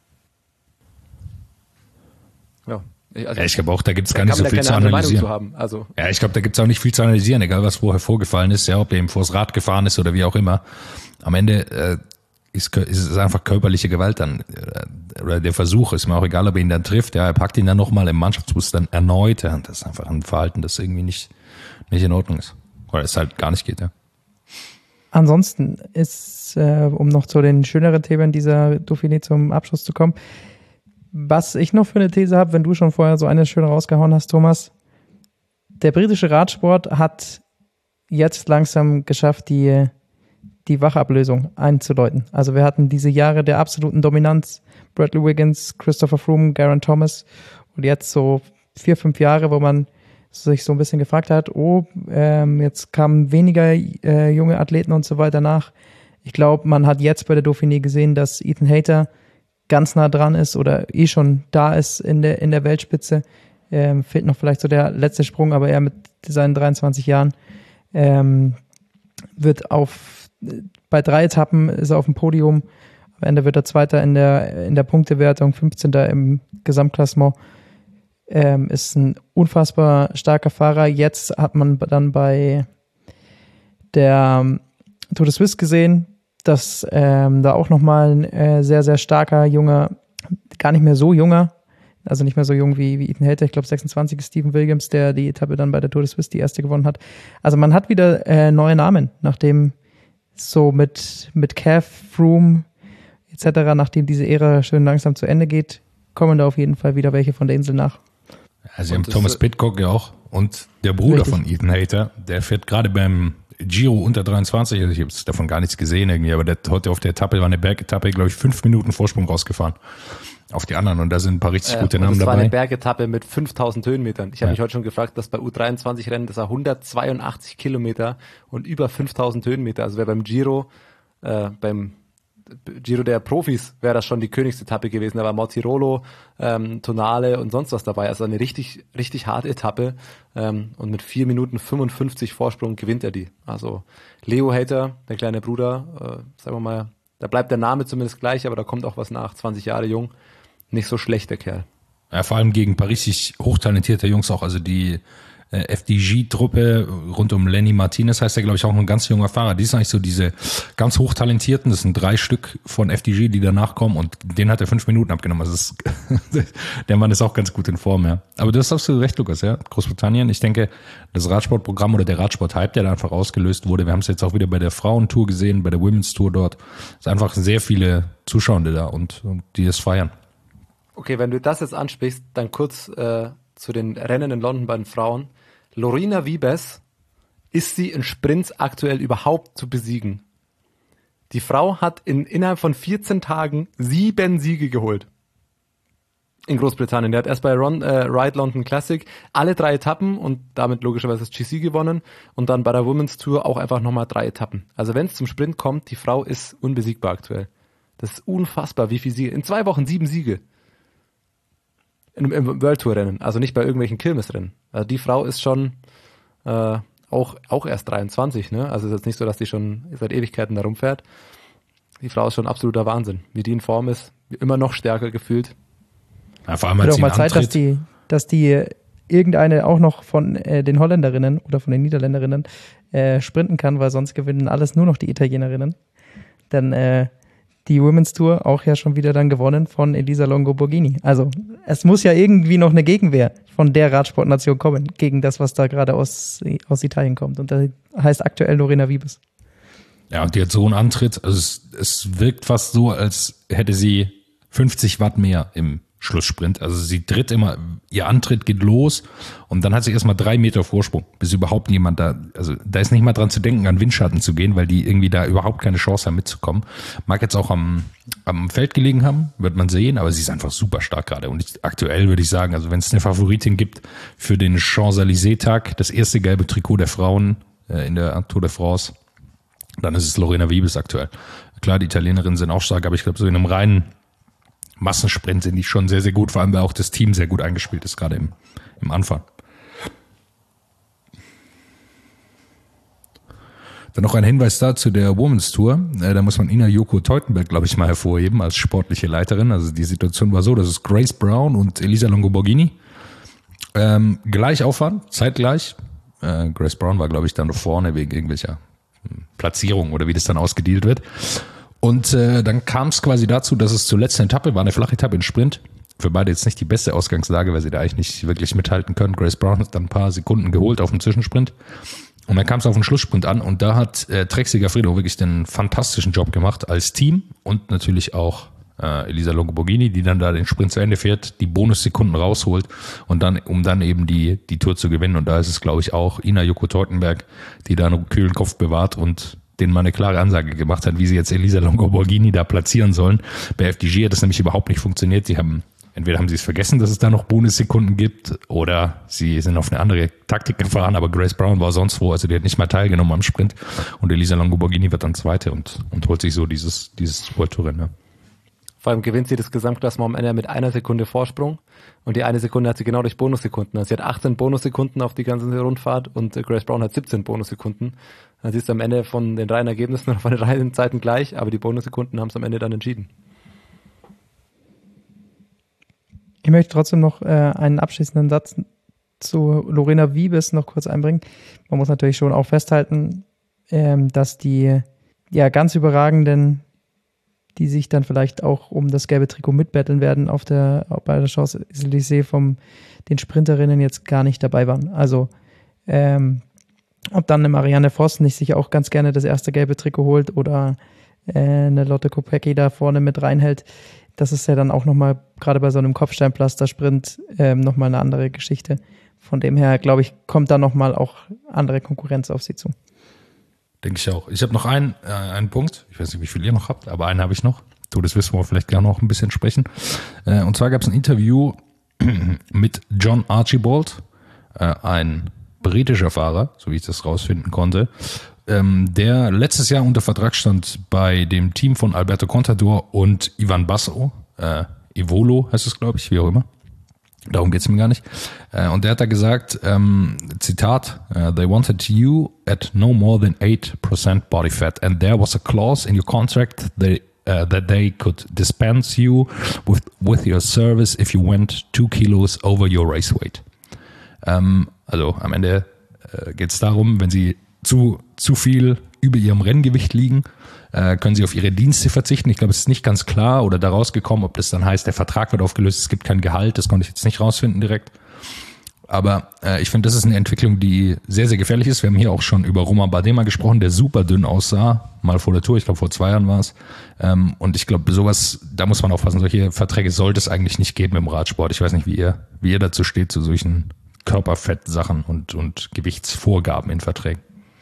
ja. Ich, also, Ja, ich glaube auch, da gibt's gar kann nicht so man viel ja zu keine andere Meinung analysieren. zu haben. Also Ja, ich glaube, da gibt's auch nicht viel zu analysieren, egal was vorher vorgefallen ist, ja, ob der ihm vors Rad gefahren ist oder wie auch immer. Am Ende äh, ist, ist es einfach körperliche Gewalt dann. Oder der Versuch, ist mir auch egal, ob er ihn dann trifft. Ja, er packt ihn dann nochmal im Mannschaftsbus dann erneut. Ja, und das ist einfach ein Verhalten, das irgendwie nicht, nicht in Ordnung ist. Oder es halt gar nicht geht, ja. Ansonsten ist, äh, um noch zu den schöneren Themen dieser Dauphiné zum Abschluss zu kommen, was ich noch für eine These habe, wenn du schon vorher so eine schön rausgehauen hast, Thomas, der britische Radsport hat jetzt langsam geschafft, die, die Wachablösung einzuläuten. Also wir hatten diese Jahre der absoluten Dominanz, Bradley Wiggins, Christopher Froome, Geraint Thomas und jetzt so vier, fünf Jahre, wo man sich so ein bisschen gefragt hat, oh, ähm, jetzt kamen weniger äh, junge Athleten und so weiter nach. Ich glaube, man hat jetzt bei der Dauphiné gesehen, dass Ethan Hayter ganz nah dran ist oder eh schon da ist in der in der Weltspitze. Ähm, fehlt noch vielleicht so der letzte Sprung, aber er mit seinen dreiundzwanzig Jahren ähm, wird auf bei drei Etappen ist er auf dem Podium, Am Ende wird er Zweiter in der, in der Punktewertung, fünfzehnter im Gesamtklassement. Ähm, ist ein unfassbar starker Fahrer. Jetzt hat man dann bei der Tour de Suisse gesehen, dass ähm, da auch nochmal ein äh, sehr, sehr starker, junger, gar nicht mehr so junger, also nicht mehr so jung wie, wie Ethan Hayter, ich glaube sechsundzwanzig ist Stephen Williams, der die Etappe dann bei der Tour de Suisse die erste gewonnen hat. Also man hat wieder äh, neue Namen, nachdem so mit, mit Cav, Froome et cetera, nachdem diese Ära schön langsam zu Ende geht, kommen da auf jeden Fall wieder welche von der Insel nach. Also sie haben Thomas Pidcock ja auch und der Bruder Richtig. von Ethan Hayter, der fährt gerade beim Giro unter dreiundzwanzig, also ich habe davon gar nichts gesehen irgendwie, aber der hat heute auf der Etappe, war eine Bergetappe, glaube ich, fünf Minuten Vorsprung rausgefahren auf die anderen und da sind ein paar richtig gute äh, Namen dabei. Das war dabei. eine Bergetappe mit fünftausend Höhenmetern. Ich habe Ja. mich heute schon gefragt, dass bei U dreiundzwanzig Rennen, das war hundertzweiundachtzig Kilometer und über fünftausend Höhenmeter, also wäre beim Giro, äh, beim Giro der Profis wäre das schon die Königsetappe gewesen. Da war Mortirolo, ähm, Tonale und sonst was dabei. Also eine richtig, richtig harte Etappe. Ähm, und mit vier Minuten fünfundfünfzig Vorsprung gewinnt er die. Also Leo Hayter, der kleine Bruder, äh, sagen wir mal, da bleibt der Name zumindest gleich, aber da kommt auch was nach. zwanzig Jahre jung. Nicht so schlecht, der Kerl. Ja, vor allem gegen ein paar richtig hochtalentierte Jungs auch, also die äh, F D G-Truppe rund um Lenny Martinez heißt der, glaube ich, auch ein ganz junger Fahrer. Die sind eigentlich so diese ganz hochtalentierten, das sind drei Stück von F D G, die danach kommen und den hat er fünf Minuten abgenommen. Also das ist, der Mann ist auch ganz gut in Form, ja. Aber du hast absolut recht, Lukas, ja. Großbritannien, ich denke, das Radsportprogramm oder der Radsport-Hype, der da einfach ausgelöst wurde, wir haben es jetzt auch wieder bei der Frauentour gesehen, bei der Women's Tour dort, es sind einfach sehr viele Zuschauende da und, und die es feiern. Okay, wenn du das jetzt ansprichst, dann kurz äh, zu den Rennen in London bei den Frauen. Lorena Wiebes, ist sie in Sprints aktuell überhaupt zu besiegen? Die Frau hat in, innerhalb von vierzehn Tagen sieben Siege geholt. In Großbritannien. Der hat erst bei Ron, äh, Ride London Classic alle drei Etappen und damit logischerweise das G C gewonnen und dann bei der Women's Tour auch einfach nochmal drei Etappen. Also wenn es zum Sprint kommt, die Frau ist unbesiegbar aktuell. Das ist unfassbar, wie viele Siege. In zwei Wochen sieben Siege. Im, im World Tour Rennen, also nicht bei irgendwelchen Kirmesrennen. Also die Frau ist schon äh, auch, auch erst dreiundzwanzig, ne? Also es ist jetzt nicht so, dass die schon seit Ewigkeiten da rumfährt. Die Frau ist schon absoluter Wahnsinn. Wie die in Form ist, immer noch stärker gefühlt. Ja, vor allem Wird als auch sie mal Zeit, dass antritt. die, dass die irgendeine auch noch von äh, den Holländerinnen oder von den Niederländerinnen äh, sprinten kann, weil sonst gewinnen alles nur noch die Italienerinnen. Denn äh, die Women's Tour auch ja schon wieder dann gewonnen von Elisa Longo Borghini. Also es muss ja irgendwie noch eine Gegenwehr von der Radsportnation kommen gegen das, was da gerade aus, aus Italien kommt. Und da heißt aktuell Lorena Wiebes. Ja, und die hat so einen Antritt, also es, es wirkt fast so, als hätte sie fünfzig Watt mehr im Schlusssprint. Also sie tritt immer, ihr Antritt geht los und dann hat sie erstmal drei Meter Vorsprung, bis überhaupt jemand da, also da ist nicht mal dran zu denken, an Windschatten zu gehen, weil die irgendwie da überhaupt keine Chance haben mitzukommen. Mag jetzt auch am, am Feld gelegen haben, wird man sehen, aber sie ist einfach super stark gerade. Und ich, aktuell würde ich sagen, also wenn es eine Favoritin gibt für den Champs-Élysées-Tag, das erste gelbe Trikot der Frauen äh, in der Tour de France, dann ist es Lorena Wiebes aktuell. Klar, die Italienerinnen sind auch stark, aber ich glaube, so in einem reinen Massensprint sind die schon sehr, sehr gut, vor allem weil auch das Team sehr gut eingespielt ist, gerade im, im Anfang. Dann noch ein Hinweis da zu der Women's Tour. Äh, da muss man Ina Joko Teutenberg, glaube ich, mal hervorheben als sportliche Leiterin. Also die Situation war so, dass es Grace Brown und Elisa Longo Borghini ähm, gleich auffahren, zeitgleich. Äh, Grace Brown war, glaube ich, dann noch vorne wegen irgendwelcher Platzierung oder wie das dann ausgedealt wird. Und äh, dann kam es quasi dazu, dass es zur letzten Etappe war, eine flache Etappe in Sprint. Für beide jetzt nicht die beste Ausgangslage, weil sie da eigentlich nicht wirklich mithalten können. Grace Brown hat dann ein paar Sekunden geholt auf dem Zwischensprint. Und dann kam es auf den Schlusssprint an und da hat äh, Trek Segafredo wirklich den fantastischen Job gemacht als Team und natürlich auch äh, Elisa Longo Borghini, die dann da den Sprint zu Ende fährt, die Bonussekunden rausholt und dann, um dann eben die die Tour zu gewinnen. Und da ist es, glaube ich, auch Ina Joko Teutenberg, die da einen kühlen Kopf bewahrt und denen mal eine klare Ansage gemacht hat, wie sie jetzt Elisa Longo Borghini da platzieren sollen. Bei F D G hat das nämlich überhaupt nicht funktioniert. Sie haben, entweder haben sie es vergessen, dass es da noch Bonussekunden gibt, oder sie sind auf eine andere Taktik gefahren, aber Grace Brown war sonst wo, also die hat nicht mal teilgenommen am Sprint und Elisa Longo Borghini wird dann Zweite und, und holt sich so dieses, dieses World Tour Rennen. Vor allem gewinnt sie das Gesamtklassement am Ende mit einer Sekunde Vorsprung. Und die eine Sekunde hat sie genau durch Bonussekunden. Also sie hat achtzehn Bonussekunden auf die ganze Rundfahrt und Grace Brown hat siebzehn Bonussekunden. Dann siehst du am Ende von den reinen Ergebnissen von den reinen Zeiten gleich, aber die Bonussekunden haben es am Ende dann entschieden. Ich möchte trotzdem noch äh, einen abschließenden Satz zu Lorena Wiebes noch kurz einbringen. Man muss natürlich schon auch festhalten, ähm, dass die ja ganz überragenden, die sich dann vielleicht auch um das gelbe Trikot mitbetteln werden auf der bei der Champs-Élysées von den Sprinterinnen jetzt gar nicht dabei waren. Also ähm, ob dann eine Marianne Voss nicht sich auch ganz gerne das erste gelbe Trikot holt oder äh, eine Lotte Kopecky da vorne mit reinhält, das ist ja dann auch nochmal, gerade bei so einem Kopfsteinpflaster-Sprint, ähm, nochmal eine andere Geschichte. Von dem her, glaube ich, kommt da nochmal auch andere Konkurrenz auf sie zu. Denke ich auch. Ich habe noch einen, äh, einen Punkt. Ich weiß nicht, wie viel ihr noch habt, aber einen habe ich noch. Du, das wissen wir vielleicht gerne noch ein bisschen sprechen. Äh, und zwar gab es ein Interview mit John Archibald, äh, ein britischer Fahrer, so wie ich das rausfinden konnte, ähm, der letztes Jahr unter Vertrag stand bei dem Team von Alberto Contador und Ivan Basso. Äh, Evolo heißt es, glaube ich, wie auch immer. Darum geht's mir gar nicht. Und der hat da gesagt, ähm, Zitat, they wanted you at no more than eight percent body fat and there was a clause in your contract they, uh, that they could dispense you with, with your service if you went two kilos over your race weight. Ähm, also am Ende äh, geht's darum, wenn sie zu, zu viel über ihrem Renngewicht liegen, äh, können sie auf ihre Dienste verzichten. Ich glaube, es ist nicht ganz klar oder daraus gekommen, ob das dann heißt, der Vertrag wird aufgelöst, es gibt kein Gehalt, das konnte ich jetzt nicht rausfinden direkt. Aber äh, ich finde, das ist eine Entwicklung, die sehr, sehr gefährlich ist. Wir haben hier auch schon über Romain Bardet mal gesprochen, der super dünn aussah, mal vor der Tour, ich glaube vor zwei Jahren war es. Ähm, und ich glaube, sowas, da muss man aufpassen, solche Verträge sollte es eigentlich nicht geben im Radsport. Ich weiß nicht, wie ihr, wie ihr dazu steht, zu solchen Körperfettsachen und, und Gewichtsvorgaben in Verträgen.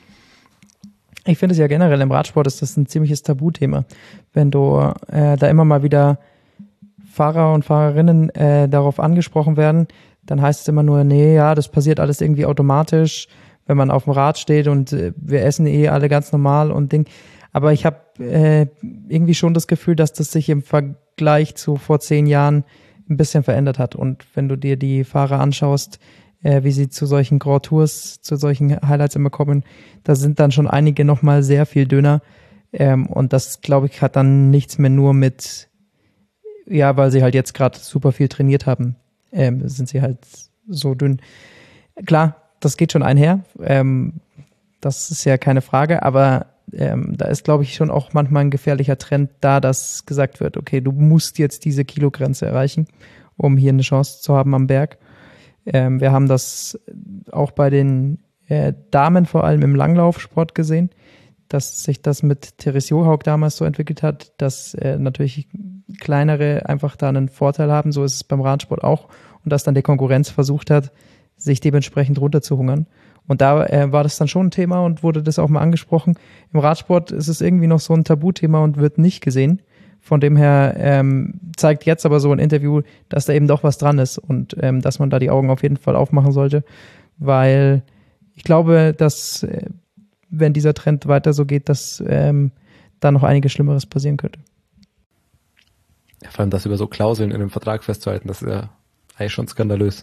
Ich finde es ja generell im Radsport ist das ein ziemliches Tabuthema. Wenn du äh, da immer mal wieder Fahrer und Fahrerinnen äh, darauf angesprochen werden, dann heißt es immer nur, nee, ja, das passiert alles irgendwie automatisch, wenn man auf dem Rad steht und äh, wir essen eh alle ganz normal und Ding. Aber ich habe äh, irgendwie schon das Gefühl, dass das sich im Vergleich zu vor zehn Jahren ein bisschen verändert hat. Und wenn du dir die Fahrer anschaust, äh, wie sie zu solchen Grand Tours, zu solchen Highlights immer kommen, da sind dann schon einige nochmal sehr viel dünner. Ähm, und das, glaube ich, hat dann nichts mehr nur mit, ja, weil sie halt jetzt gerade super viel trainiert haben, ähm, sind sie halt so dünn. Klar, das geht schon einher. Ähm, das ist ja keine Frage, aber ähm, da ist, glaube ich, schon auch manchmal ein gefährlicher Trend da, dass gesagt wird, okay, du musst jetzt diese Kilogrenze erreichen, um hier eine Chance zu haben am Berg. Ähm, wir haben das auch bei den äh, Damen vor allem im Langlaufsport gesehen, dass sich das mit Therese Johaug damals so entwickelt hat, dass äh, natürlich kleinere einfach da einen Vorteil haben, so ist es beim Radsport auch, und dass dann die Konkurrenz versucht hat, sich dementsprechend runterzuhungern. Und da äh, war das dann schon ein Thema und wurde das auch mal angesprochen. Im Radsport ist es irgendwie noch so ein Tabuthema und wird nicht gesehen. Von dem her ähm, zeigt jetzt aber so ein Interview, dass da eben doch was dran ist und ähm, dass man da die Augen auf jeden Fall aufmachen sollte, weil ich glaube, dass äh, wenn dieser Trend weiter so geht, dass ähm, da noch einiges Schlimmeres passieren könnte. Ja, vor allem das über so Klauseln in einem Vertrag festzuhalten, das ist ja eigentlich schon skandalös.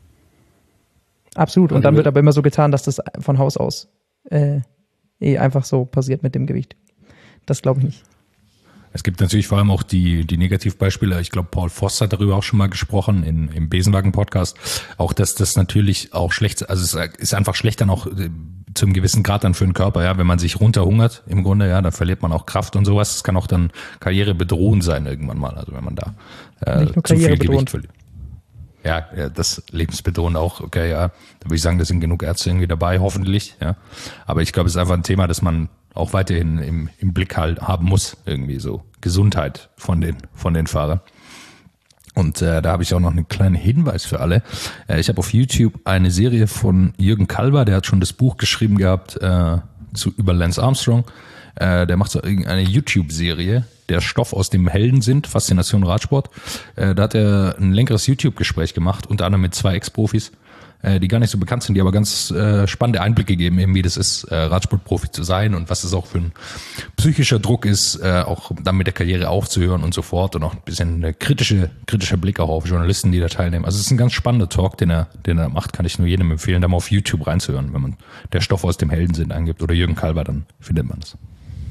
Absolut. Und dann wird aber immer so getan, dass das von Haus aus äh, eh einfach so passiert mit dem Gewicht. Das glaube ich nicht. Es gibt natürlich vor allem auch die, die Negativbeispiele. Ich glaube, Paul Voss hat darüber auch schon mal gesprochen in, im Besenwagen-Podcast. Auch, dass das natürlich auch schlecht, also es ist einfach schlecht dann auch äh, zu einem gewissen Grad dann für den Körper, ja. Wenn man sich runterhungert im Grunde, ja, dann verliert man auch Kraft und sowas. Es kann auch dann karrierebedrohend sein irgendwann mal. Also wenn man da äh, zu viel Gewicht verliert. Ja, ja, das lebensbedrohend auch, okay, ja. Da würde ich sagen, da sind genug Ärzte irgendwie dabei, hoffentlich, ja. Aber ich glaube, es ist einfach ein Thema, das man auch weiterhin im, im Blick halt haben muss, irgendwie so Gesundheit von den, von den Fahrern. Und äh, da habe ich auch noch einen kleinen Hinweis für alle. Äh, ich habe auf YouTube eine Serie von Jürgen Kalber, der hat schon das Buch geschrieben gehabt äh, zu über Lance Armstrong. Äh, der macht so eine YouTube-Serie, der Stoff aus dem Helden sind, Faszination Radsport. Äh, da hat er ein längeres YouTube-Gespräch gemacht, unter anderem mit zwei Ex-Profis. äh, die gar nicht so bekannt sind, die aber ganz äh, spannende Einblicke geben, eben wie das ist, äh, Radsportprofi zu sein und was es auch für ein psychischer Druck ist, äh, auch dann mit der Karriere aufzuhören und so fort und auch ein bisschen eine kritische, kritischer Blick auch auf Journalisten, die da teilnehmen. Also es ist ein ganz spannender Talk, den er, den er macht, kann ich nur jedem empfehlen, da mal auf YouTube reinzuhören, wenn man der Stoff aus dem Heldensinn eingibt oder Jürgen Kalber, dann findet man es.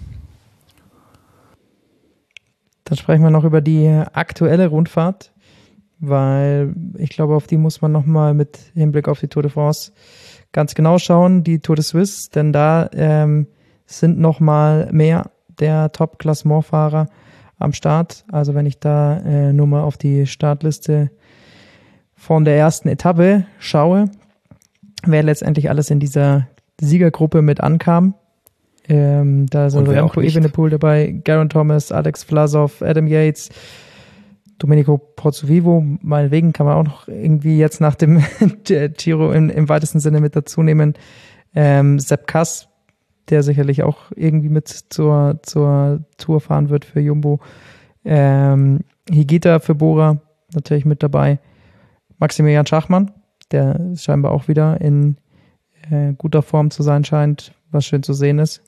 Dann sprechen wir noch über die aktuelle Rundfahrt, weil ich glaube, auf die muss man nochmal mit Hinblick auf die Tour de France ganz genau schauen, die Tour de Suisse, denn da ähm, sind nochmal mehr der Top-Klassementfahrer am Start. Also wenn ich da äh, nur mal auf die Startliste von der ersten Etappe schaue, wer letztendlich alles in dieser Siegergruppe mit ankam. Ähm, da sind Remco Evenepoel dabei, Geraint Thomas, Alex Vlasov, Adam Yates, Domenico Pozzovivo, meinetwegen kann man auch noch irgendwie jetzt nach dem Giro im, im weitesten Sinne mit dazu nehmen. Ähm, Sepp Kuss, der sicherlich auch irgendwie mit zur, zur Tour fahren wird für Jumbo. Ähm, Higuita für Bora natürlich mit dabei. Maximilian Schachmann, der scheinbar auch wieder in äh, guter Form zu sein scheint, was schön zu sehen ist.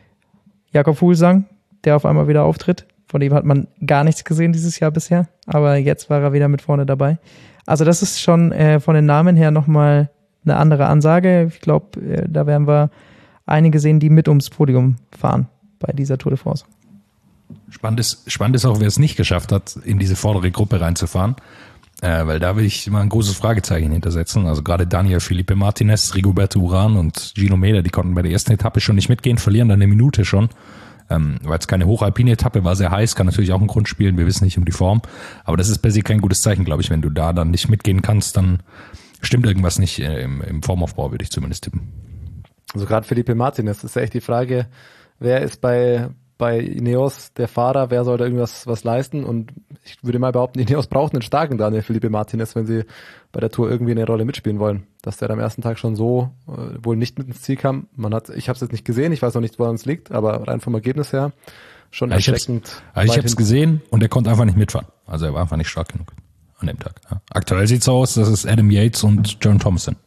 Jakob Fuglsang, der auf einmal wieder auftritt. Von dem hat man gar nichts gesehen dieses Jahr bisher, aber jetzt war er wieder mit vorne dabei. Also das ist schon äh, von den Namen her nochmal eine andere Ansage. Ich glaube, äh, da werden wir einige sehen, die mit ums Podium fahren bei dieser Tour de France. Spannend ist, spannend ist auch, wer es nicht geschafft hat, in diese vordere Gruppe reinzufahren, äh, weil da will ich mal ein großes Fragezeichen hintersetzen. Also gerade Daniel Felipe Martinez, Rigoberto Urán und Gino Mäder, die konnten bei der ersten Etappe schon nicht mitgehen, verlieren dann eine Minute schon. Ähm, war jetzt keine hochalpine Etappe, war sehr heiß, kann natürlich auch einen Grund spielen, wir wissen nicht um die Form, aber das ist per se kein gutes Zeichen, glaube ich, wenn du da dann nicht mitgehen kannst, dann stimmt irgendwas nicht äh, im, im Formaufbau, würde ich zumindest tippen. Also gerade Felipe Martinez ist ja echt die Frage, wer ist bei bei Ineos der Fahrer, wer soll da irgendwas was leisten, und ich würde mal behaupten, Ineos braucht einen starken Daniel Felipe Martinez, wenn sie bei der Tour irgendwie eine Rolle mitspielen wollen. Dass der am ersten Tag schon so äh, wohl nicht mit ins Ziel kam. Man hat, ich habe es jetzt nicht gesehen, ich weiß noch nicht, woran es liegt, aber rein vom Ergebnis her schon ja, erschreckend. Ich habe es gesehen und er konnte einfach nicht mitfahren. Also er war einfach nicht stark genug an dem Tag. Ja. Aktuell sieht es aus, dass es Adam Yates und Geraint Thomas sind.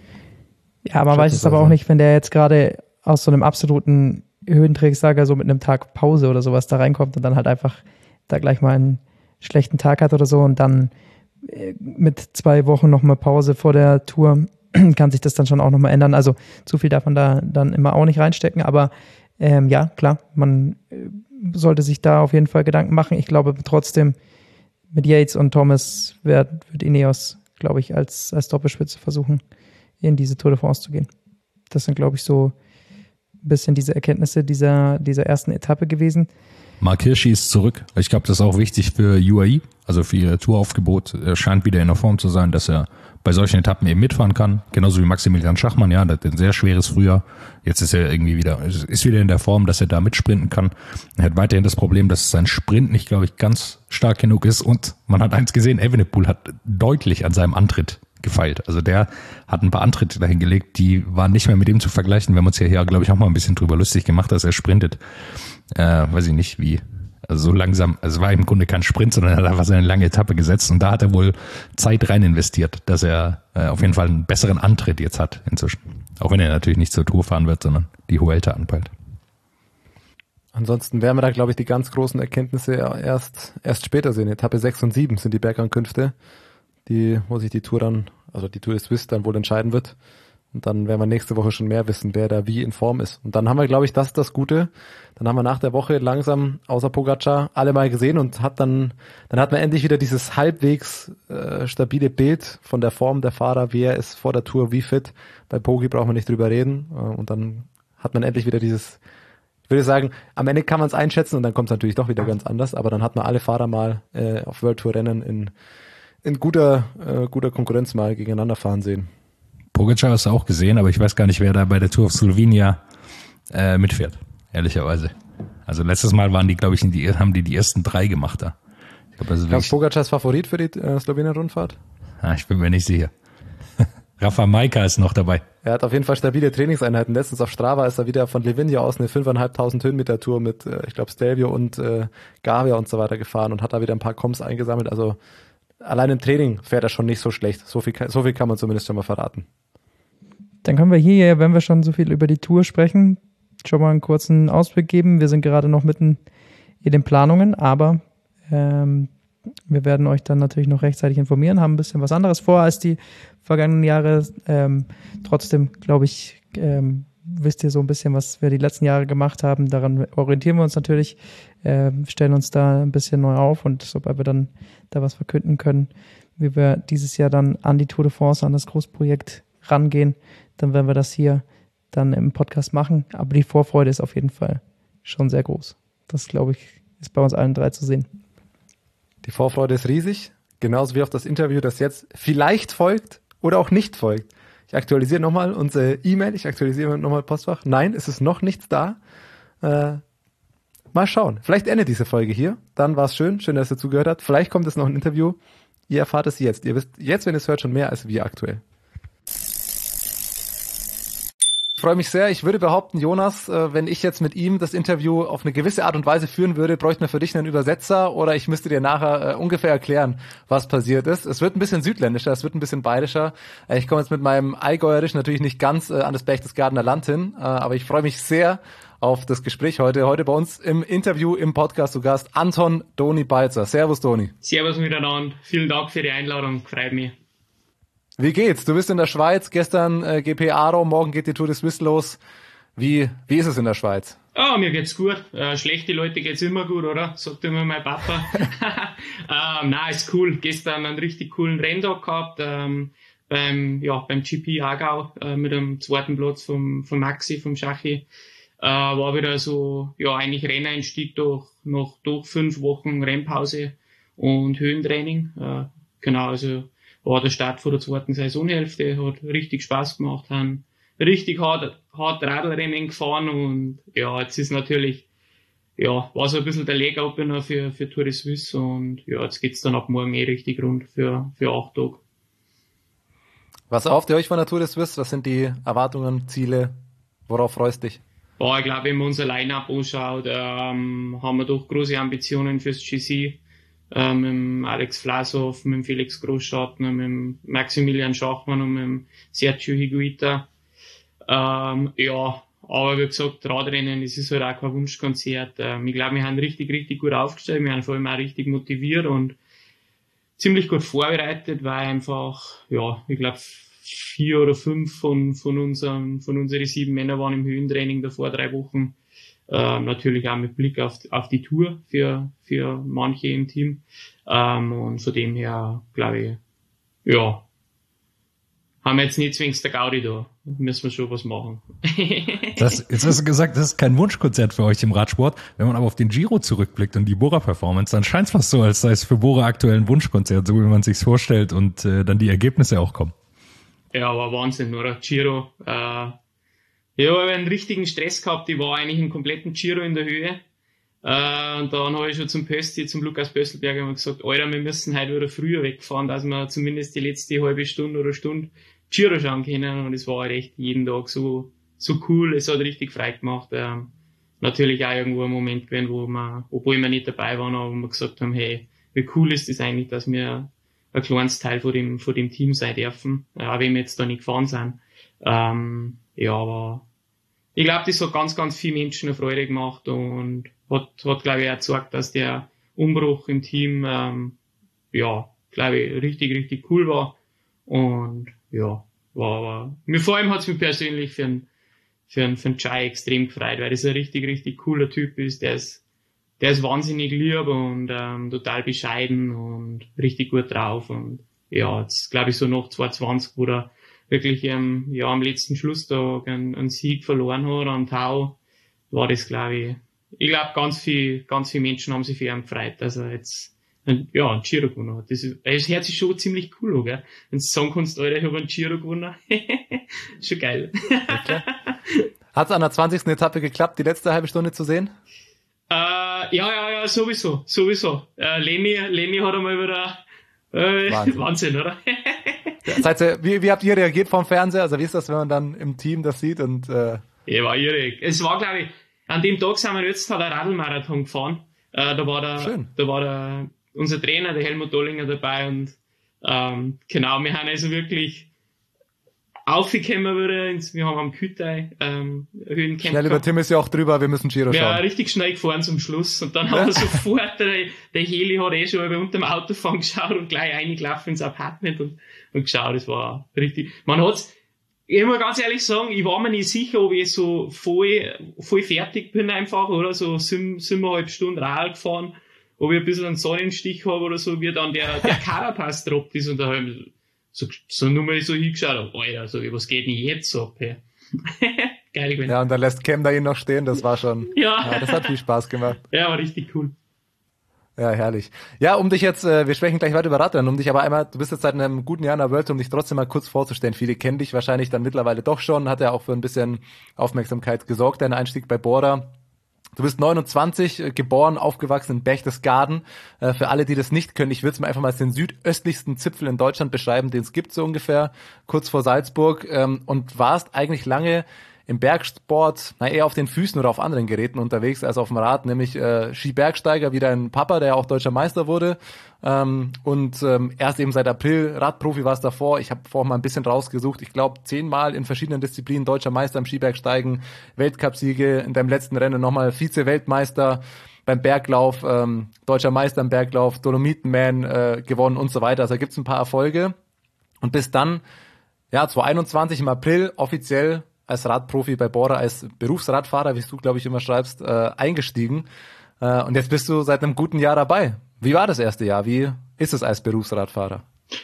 Ja, man weiß es aber auch nicht, wenn der jetzt gerade aus so einem absoluten Höhentrainingslager so mit einem Tag Pause oder sowas da reinkommt und dann halt einfach da gleich mal einen schlechten Tag hat oder so und dann mit zwei Wochen nochmal Pause vor der Tour kann sich das dann schon auch nochmal ändern. Also zu viel darf man da dann immer auch nicht reinstecken, aber ähm, ja, klar, man sollte sich da auf jeden Fall Gedanken machen. Ich glaube trotzdem, mit Yates und Thomas wird, wird Ineos, glaube ich, als, als Doppelspitze versuchen, in diese Tour de France zu gehen. Das sind, glaube ich, so ein bisschen diese Erkenntnisse dieser, dieser ersten Etappe gewesen. Mark Hirschi ist zurück. Ich glaube, das ist auch wichtig für U A E, also für ihr Touraufgebot. Er scheint wieder in der Form zu sein, dass er bei solchen Etappen eben mitfahren kann. Genauso wie Maximilian Schachmann, ja, der hat ein sehr schweres Frühjahr. Jetzt ist er irgendwie wieder, ist wieder in der Form, dass er da mitsprinten kann. Er hat weiterhin das Problem, dass sein Sprint nicht, glaube ich, ganz stark genug ist. Und man hat eins gesehen, Evenepoel hat deutlich an seinem Antritt gefeilt. Also der hat ein paar Antritte dahin gelegt, die waren nicht mehr mit dem zu vergleichen. Wir haben uns ja hier, glaube ich, auch mal ein bisschen drüber lustig gemacht, dass er sprintet. Äh, weiß ich nicht, wie. Also so langsam, also es war im Grunde kein Sprint, sondern er hat einfach seine lange Etappe gesetzt und da hat er wohl Zeit rein investiert, dass er äh, auf jeden Fall einen besseren Antritt jetzt hat inzwischen. Auch wenn er natürlich nicht zur Tour fahren wird, sondern die Vuelta anpeilt. Ansonsten werden wir da, glaube ich, die ganz großen Erkenntnisse erst erst später sehen. Etappe sechs und sieben sind die Bergankünfte, die, wo sich die Tour dann, also die Tour de Suisse dann wohl entscheiden wird. Und dann werden wir nächste Woche schon mehr wissen, wer da wie in Form ist. Und dann haben wir, glaube ich, das ist das Gute. Dann haben wir nach der Woche langsam, außer Pogacar, alle mal gesehen und hat dann, dann hat man endlich wieder dieses halbwegs äh, stabile Bild von der Form der Fahrer, wer ist vor der Tour wie fit. Bei Pogi braucht man nicht drüber reden. Äh, und dann hat man endlich wieder dieses, ich würde sagen, am Ende kann man es einschätzen und dann kommt es natürlich doch wieder ganz anders. Aber dann hat man alle Fahrer mal äh, auf World Tour Rennen in in guter äh, guter Konkurrenz mal gegeneinander fahren sehen. Pogacar hast du auch gesehen, aber ich weiß gar nicht, wer da bei der Tour of Slovenia äh, mitfährt, ehrlicherweise. Also letztes Mal waren die, glaube ich, die, haben die die ersten drei gemacht da. Ich glaube, also ist Pogacars Favorit für die äh, Slowenien-Rundfahrt? Ah, ich bin mir nicht sicher. Rafa Majka ist noch dabei. Er hat auf jeden Fall stabile Trainingseinheiten. Letztens auf Strava ist er wieder von Livigno aus eine fünftausendfünfhundert Höhenmeter-Tour mit, äh, ich glaube, Stelvio und äh, Gavia und so weiter gefahren und hat da wieder ein paar Comps eingesammelt. Also allein im Training fährt er schon nicht so schlecht. So viel, so viel kann man zumindest schon mal verraten. Dann können wir hier, wenn wir schon so viel über die Tour sprechen, schon mal einen kurzen Ausblick geben. Wir sind gerade noch mitten in den Planungen, aber ähm, wir werden euch dann natürlich noch rechtzeitig informieren, haben ein bisschen was anderes vor als die vergangenen Jahre. Ähm, trotzdem, glaube ich, ähm, wisst ihr so ein bisschen, was wir die letzten Jahre gemacht haben. Daran orientieren wir uns natürlich, äh, stellen uns da ein bisschen neu auf und sobald wir dann da was verkünden können, wie wir dieses Jahr dann an die Tour de France, an das Großprojekt rangehen, dann werden wir das hier dann im Podcast machen. Aber die Vorfreude ist auf jeden Fall schon sehr groß. Das, glaube ich, ist bei uns allen drei zu sehen. Die Vorfreude ist riesig, genauso wie auch das Interview, das jetzt vielleicht folgt oder auch nicht folgt. Ich aktualisiere nochmal unsere E-Mail, ich aktualisiere nochmal Postfach. Nein, es ist noch nichts da. Äh, mal schauen. Vielleicht endet diese Folge hier. Dann war es schön, schön, dass ihr zugehört habt. Vielleicht kommt es noch ein Interview. Ihr erfahrt es jetzt. Ihr wisst jetzt, wenn ihr es hört, schon mehr als wir aktuell. Ich freue mich sehr. Ich würde behaupten, Jonas, wenn ich jetzt mit ihm das Interview auf eine gewisse Art und Weise führen würde, bräuchte man für dich einen Übersetzer oder ich müsste dir nachher ungefähr erklären, was passiert ist. Es wird ein bisschen südländischer, es wird ein bisschen bayerischer. Ich komme jetzt mit meinem Allgäuerisch natürlich nicht ganz an das Berchtesgadener Land hin, aber ich freue mich sehr auf das Gespräch heute. Heute bei uns im Interview, im Podcast zu Gast Anton Doni Balzer. Servus, Doni. Servus miteinander. Vielen Dank für die Einladung. Freut mich. Wie geht's? Du bist in der Schweiz, gestern äh, G P Aarau, morgen geht die Tour de Suisse los. Wie, wie ist es in der Schweiz? Ah, mir geht's gut. Äh, schlechte Leute geht's immer gut, oder? Sagt immer mein Papa. ähm, nein, ist cool. Gestern einen richtig coolen Renntag gehabt, ähm, beim, ja, beim G P Aargau, äh, mit dem zweiten Platz vom, vom Maxi, vom Schachi. Äh, war wieder so, ja, eigentlich Renneinstieg durch, noch durch fünf Wochen Rennpause und Höhentraining. Äh, genau, also, war der Start vor der zweiten Saisonhälfte, hat richtig Spaß gemacht, haben richtig hart, hart Radlrennen gefahren und ja, jetzt ist natürlich, ja, war so ein bisschen der Leg-Opener für, für Tour de Suisse und ja, jetzt geht's dann ab morgen eh richtig rund für, für acht Tage. Was erhofft ihr euch von der Tour de Suisse? Was sind die Erwartungen, Ziele? Worauf freust du dich? Boah, ich glaube, wenn man unser Line-Up anschaut, ähm, haben wir doch große Ambitionen fürs G C. Äh, mit dem Alex Vlasov, mit dem Felix Großschartner, mit dem Maximilian Schachmann und mit dem Sergio Higuita. Ähm, ja, aber wie gesagt, Radrennen, das ist halt auch kein Wunschkonzert. Ähm, ich glaube, wir haben richtig, richtig gut aufgestellt, wir haben vor allem auch richtig motiviert und ziemlich gut vorbereitet, weil einfach, ja, ich glaube, vier oder fünf von, von unseren, von unseren sieben Männern waren im Höhentraining davor drei Wochen. Ähm, natürlich auch mit Blick auf, auf die Tour für, für manche im Team. Ähm, und von dem her, glaube ich, ja, haben wir jetzt nicht zwingend der Gaudi da. Müssen wir schon was machen. Das, jetzt hast du gesagt, das ist kein Wunschkonzert für euch im Radsport. Wenn man aber auf den Giro zurückblickt und die Bora-Performance, dann scheint es fast so, als sei es für Bora aktuell ein Wunschkonzert, so wie man sich's vorstellt und äh, dann die Ergebnisse auch kommen. Ja, war Wahnsinn, oder? Giro, äh, ja, ich habe einen richtigen Stress gehabt. Ich war eigentlich im kompletten Giro in der Höhe. Äh, und dann habe ich schon zum Pösti, zum Lukas Pöstelberger gesagt, Alter, wir müssen heute wieder früher wegfahren, dass wir zumindest die letzte halbe Stunde oder Stunde Giro schauen können. Und es war halt echt jeden Tag so, so cool. Es hat richtig frei gemacht. Ähm, natürlich auch irgendwo ein Moment gewesen, wo wir, obwohl wir nicht dabei waren, aber wir gesagt haben, hey, wie cool ist das eigentlich, dass wir ein kleines Teil von dem, von dem Team sein dürfen, äh, auch wenn wir jetzt da nicht gefahren sind. Ähm, ja, aber ich glaube, das hat ganz, ganz viele Menschen eine Freude gemacht und hat, hat glaube ich, auch gezeigt, dass der Umbruch im Team, ähm, ja, glaube ich, richtig, richtig cool war. Und ja, war, war, mir vor allem hat es mich persönlich für einen, für einen, für einen Jai extrem gefreut, weil das ein richtig, richtig cooler Typ ist. Der ist, der ist wahnsinnig lieb und ähm, total bescheiden und richtig gut drauf. Und ja, jetzt glaube ich so nach zweihundertzwanzig, wo er wirklich ähm, ja, am letzten Schlusstag einen, einen Sieg verloren hat an Tau, war das, glaube ich, ich glaube, ganz viel, ganz viele Menschen haben sich für ihn gefreut, dass er jetzt ein, ja, einen Giro gewonnen hat. Das, ist, das hört sich schon ziemlich cool an, gell? Wenn du sagen kannst, Alter, ich habe einen Giro gewonnen. Schon geil. Okay. Hat es an der zwanzigsten Etappe geklappt, die letzte halbe Stunde zu sehen? Äh, ja, ja, ja, sowieso, sowieso. Äh, Lenny, Lenny hat einmal wieder, äh, Wahnsinn. Wahnsinn, oder? Seid ihr, wie, wie habt ihr reagiert vom Fernseher? Also wie ist das, wenn man dann im Team das sieht und, äh ja, war irre. Es war, glaube ich, an dem Tag sind wir jetzt halt einen Radlmarathon gefahren. Äh, da war der, Schön. da war der unser Trainer, der Helmut Dollinger, dabei und ähm, genau, wir haben also wirklich aufgekommen wieder, ins, wir haben am Kütei ähm, Höhencamp Schnell über Tim ist ja auch drüber, wir müssen Giro wir schauen. sind richtig schnell gefahren zum Schluss und dann haben wir sofort, der, der Heli hat eh schon über unter dem Autofahren geschaut und gleich reingelaufen ins Apartment und, und geschaut, das war richtig, man hat's, ich muss ganz ehrlich sagen, ich war mir nicht sicher, ob ich so voll, voll fertig bin einfach, oder so sieben, siebeneinhalb Stunden Rad gefahren, ob ich ein bisschen einen Sonnenstich habe oder so, wie dann der, der Carapaz droppt ist und da habe ich so, so nur mal so hingeschaut, Alter, so, was geht denn jetzt ab, hey? Geil gewesen. Ja, und dann lässt Cam da ihn noch stehen, das war schon, ja. ja, das hat viel Spaß gemacht. Ja, war richtig cool. Ja, herrlich. Ja, um dich jetzt, äh, wir sprechen gleich weiter über Radrennen, um dich aber einmal, du bist jetzt seit einem guten Jahr in der World, um dich trotzdem mal kurz vorzustellen. Viele kennen dich wahrscheinlich dann mittlerweile doch schon, hat ja auch für ein bisschen Aufmerksamkeit gesorgt, dein Einstieg bei Bora. Du bist neunundzwanzig, äh, geboren, aufgewachsen in Berchtesgaden. Äh, für alle, die das nicht können, ich würde es mal einfach mal als den südöstlichsten Zipfel in Deutschland beschreiben, den es gibt so ungefähr, kurz vor Salzburg, ähm, und warst eigentlich lange im Bergsport, na eher auf den Füßen oder auf anderen Geräten unterwegs als auf dem Rad, nämlich äh, Skibergsteiger wie dein Papa, der auch deutscher Meister wurde, ähm, und ähm, erst eben seit April Radprofi warst davor. Ich habe vorhin mal ein bisschen rausgesucht, ich glaube zehnmal in verschiedenen Disziplinen deutscher Meister im Skibergsteigen, Weltcupsiege, in deinem letzten Rennen nochmal Vize-Weltmeister beim Berglauf, ähm, deutscher Meister im Berglauf, Dolomitenman äh, gewonnen und so weiter. Also da gibt's ein paar Erfolge und bis dann, ja, zwanzig einundzwanzig im April offiziell als Radprofi bei Bora, als Berufsradfahrer, wie du, glaube ich, immer schreibst, äh, eingestiegen. Äh, und jetzt bist du seit einem guten Jahr dabei. Wie war das erste Jahr? Wie ist es als Berufsradfahrer?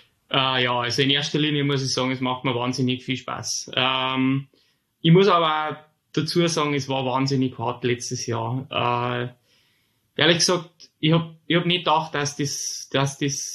Äh, ja, also in erster Linie muss ich sagen, es macht mir wahnsinnig viel Spaß. Ähm, ich muss aber auch dazu sagen, es war wahnsinnig hart letztes Jahr. Äh, ehrlich gesagt, ich habe ich hab nicht gedacht, dass das, dass das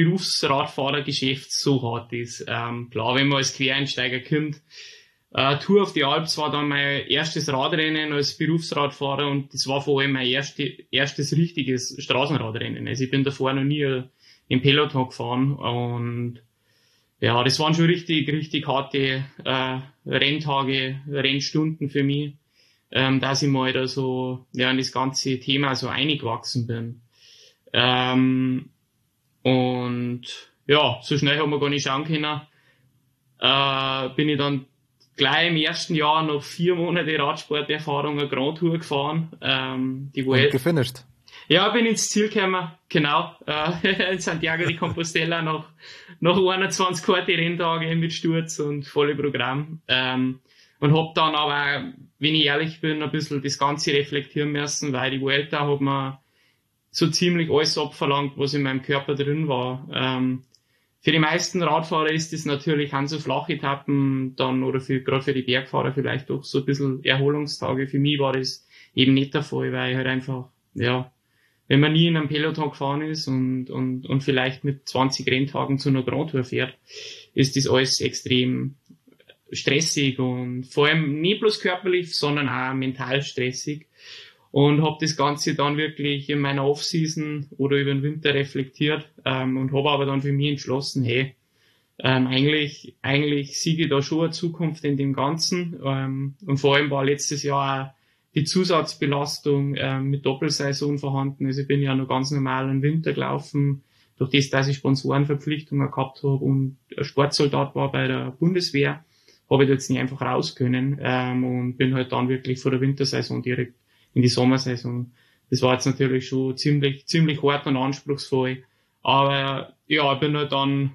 Berufsradfahrergeschäft so hart ist. Ähm, klar, wenn man als Quereinsteiger kommt, Uh, Tour of the Alps war dann mein erstes Radrennen als Berufsradfahrer und das war vor allem mein erste, erstes richtiges Straßenradrennen. Also ich bin davor noch nie im Peloton gefahren und ja, das waren schon richtig, richtig harte uh, Renntage, Rennstunden für mich, ähm, dass ich mal da so ja, in das ganze Thema so eingewachsen bin. Ähm, und ja, so schnell haben wir gar nicht schauen können. Uh, bin ich dann gleich im ersten Jahr noch vier Monate Radsporterfahrung eine Grand Tour gefahren. Ähm, die Und gefinisht. Ja, bin ins Ziel gekommen, genau. Äh, in Santiago de Compostela nach, nach einundzwanzig harte Renntage mit Sturz und volle Programm. Ähm, und hab dann aber, wenn ich ehrlich bin, ein bisschen das Ganze reflektieren müssen, weil die Vuelta hat mir so ziemlich alles abverlangt, was in meinem Körper drin war. Ähm, Für die meisten Radfahrer ist es natürlich an so flache Etappen dann oder für, gerade für die Bergfahrer vielleicht auch so ein bisschen Erholungstage. Für mich war das eben nicht der Fall, weil ich halt einfach, ja, wenn man nie in einem Peloton gefahren ist und, und, und vielleicht mit zwanzig Renntagen zu einer Grand Tour fährt, ist das alles extrem stressig und vor allem nicht bloß körperlich, sondern auch mental stressig. Und habe das Ganze dann wirklich in meiner Off-Season oder über den Winter reflektiert ähm, und habe aber dann für mich entschlossen, hey, ähm, eigentlich eigentlich sehe ich da schon eine Zukunft in dem Ganzen. Ähm, und vor allem war letztes Jahr auch die Zusatzbelastung ähm, mit Doppelsaison vorhanden. Also ich bin ja noch ganz normal im Winter gelaufen, durch das, dass ich Sponsorenverpflichtungen gehabt habe und ein Sportsoldat war bei der Bundeswehr, habe ich jetzt nicht einfach raus können ähm, und bin halt dann wirklich vor der Wintersaison direkt in die Sommersaison. Das war jetzt natürlich schon ziemlich, ziemlich hart und anspruchsvoll. Aber ja, ich bin halt dann,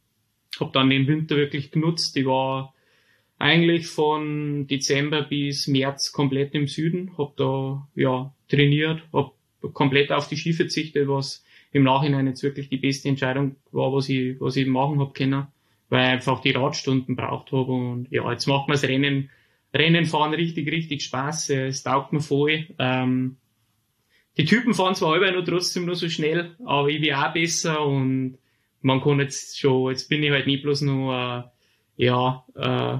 hab dann den Winter wirklich genutzt. Ich war eigentlich von Dezember bis März komplett im Süden, hab da, ja, trainiert, hab komplett auf die Ski verzichtet, was im Nachhinein jetzt wirklich die beste Entscheidung war, was ich, was ich machen hab können, weil ich einfach die Radstunden braucht habe und ja, jetzt macht mir das Rennen Rennen fahren richtig, richtig Spaß. Es taugt mir voll. Ähm, die Typen fahren zwar alle noch trotzdem noch so schnell, aber ich bin auch besser und man kann jetzt schon, jetzt bin ich halt nicht bloß nur, äh, ja, äh,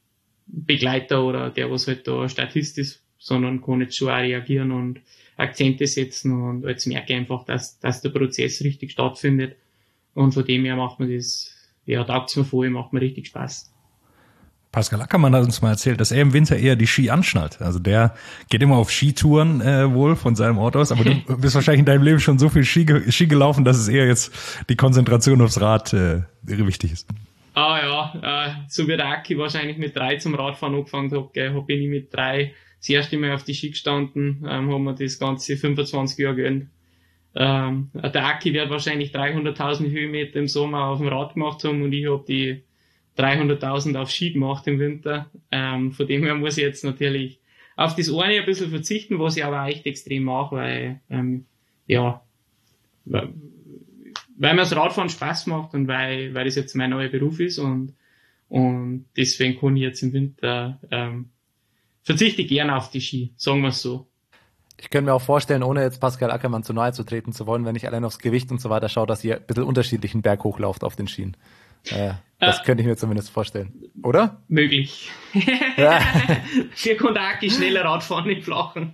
Begleiter oder der, was halt da Statist ist, sondern kann jetzt schon auch reagieren und Akzente setzen und jetzt merke ich einfach, dass, dass der Prozess richtig stattfindet und von dem her macht mir das, ja, taugt mir voll, macht mir richtig Spaß. Pascal Ackermann hat uns mal erzählt, dass er im Winter eher die Ski anschnallt. Also der geht immer auf Skitouren äh, wohl von seinem Ort aus, aber du bist wahrscheinlich in deinem Leben schon so viel Ski, Ski gelaufen, dass es eher jetzt die Konzentration aufs Rad äh, wichtig ist. Ah ja, äh, so wie der Aki wahrscheinlich mit drei zum Radfahren angefangen hat, gell, hab ich mit drei das erste Mal auf die Ski gestanden, ähm, haben wir das ganze fünfundzwanzig Jahre gegönnt. Ähm, der Aki wird wahrscheinlich dreihunderttausend Höhenmeter im Sommer auf dem Rad gemacht haben und ich hab die dreihunderttausend auf Ski gemacht im Winter. Ähm, von dem her muss ich jetzt natürlich auf das eine ein bisschen verzichten, was ich aber echt extrem mache, weil, ähm, ja, weil, weil mir das Radfahren Spaß macht und weil, weil das jetzt mein neuer Beruf ist und, und deswegen kann ich jetzt im Winter, ähm, verzichte ich gerne auf die Ski, sagen wir es so. Ich könnte mir auch vorstellen, ohne jetzt Pascal Ackermann zu nahe zu treten zu wollen, wenn ich allein aufs Gewicht und so weiter schaue, dass ihr ein bisschen unterschiedlichen Berg hochlauft auf den Schienen. Äh, das äh, könnte ich mir zumindest vorstellen. Oder? Möglich. Ja. Wir können auch schneller Radfahren, nicht flachen.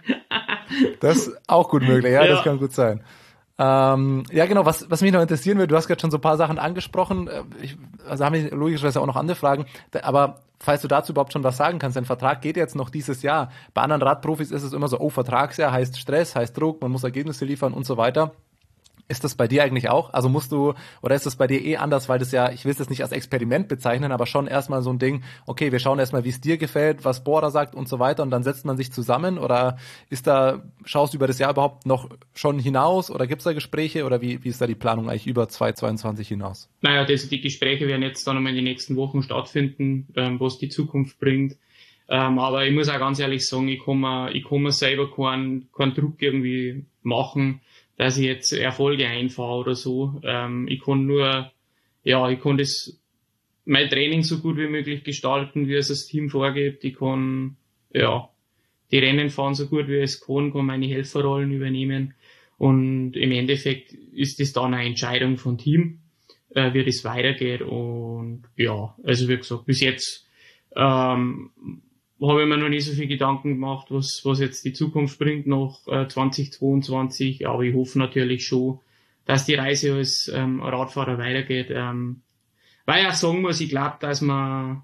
Das ist auch gut möglich, ja, ja. Das kann gut sein. Ähm, ja, genau, was, was mich noch interessieren würde, du hast gerade schon so ein paar Sachen angesprochen, ich, also haben wir logischerweise auch noch andere Fragen, aber falls du dazu überhaupt schon was sagen kannst, dein Vertrag geht jetzt noch dieses Jahr. Bei anderen Radprofis ist es immer so, oh, Vertragsjahr heißt Stress, heißt Druck, man muss Ergebnisse liefern und so weiter. Ist das bei dir eigentlich auch? Also musst du, oder ist das bei dir eh anders, weil das ja, ich will es jetzt nicht als Experiment bezeichnen, aber schon erstmal so ein Ding, okay, wir schauen erstmal, wie es dir gefällt, was Border sagt und so weiter und dann setzt man sich zusammen oder ist da, schaust du über das Jahr überhaupt noch schon hinaus oder gibt es da Gespräche oder wie, wie ist da die Planung eigentlich über zweitausendzweiundzwanzig hinaus? Naja, das, die Gespräche werden jetzt dann einmal in den nächsten Wochen stattfinden, ähm, was die Zukunft bringt. Ähm, aber ich muss auch ganz ehrlich sagen, ich kann mir, ich kann mir selber keinen, keinen Druck irgendwie machen, dass ich jetzt Erfolge einfahre oder so. Ähm, ich kann nur, ja, ich kann das, mein Training so gut wie möglich gestalten, wie es das Team vorgibt. Ich kann, ja, die Rennen fahren so gut wie es kann, kann meine Helferrollen übernehmen. Und im Endeffekt ist das dann eine Entscheidung vom Team, äh, wie das weitergeht. Und ja, also wie gesagt, bis jetzt, ähm, habe ich mir noch nicht so viel Gedanken gemacht, was, was jetzt die Zukunft bringt nach äh, zweitausendzweiundzwanzig. Aber ich hoffe natürlich schon, dass die Reise als ähm, Radfahrer weitergeht. Ähm, weil ich auch sagen muss, ich glaube, dass man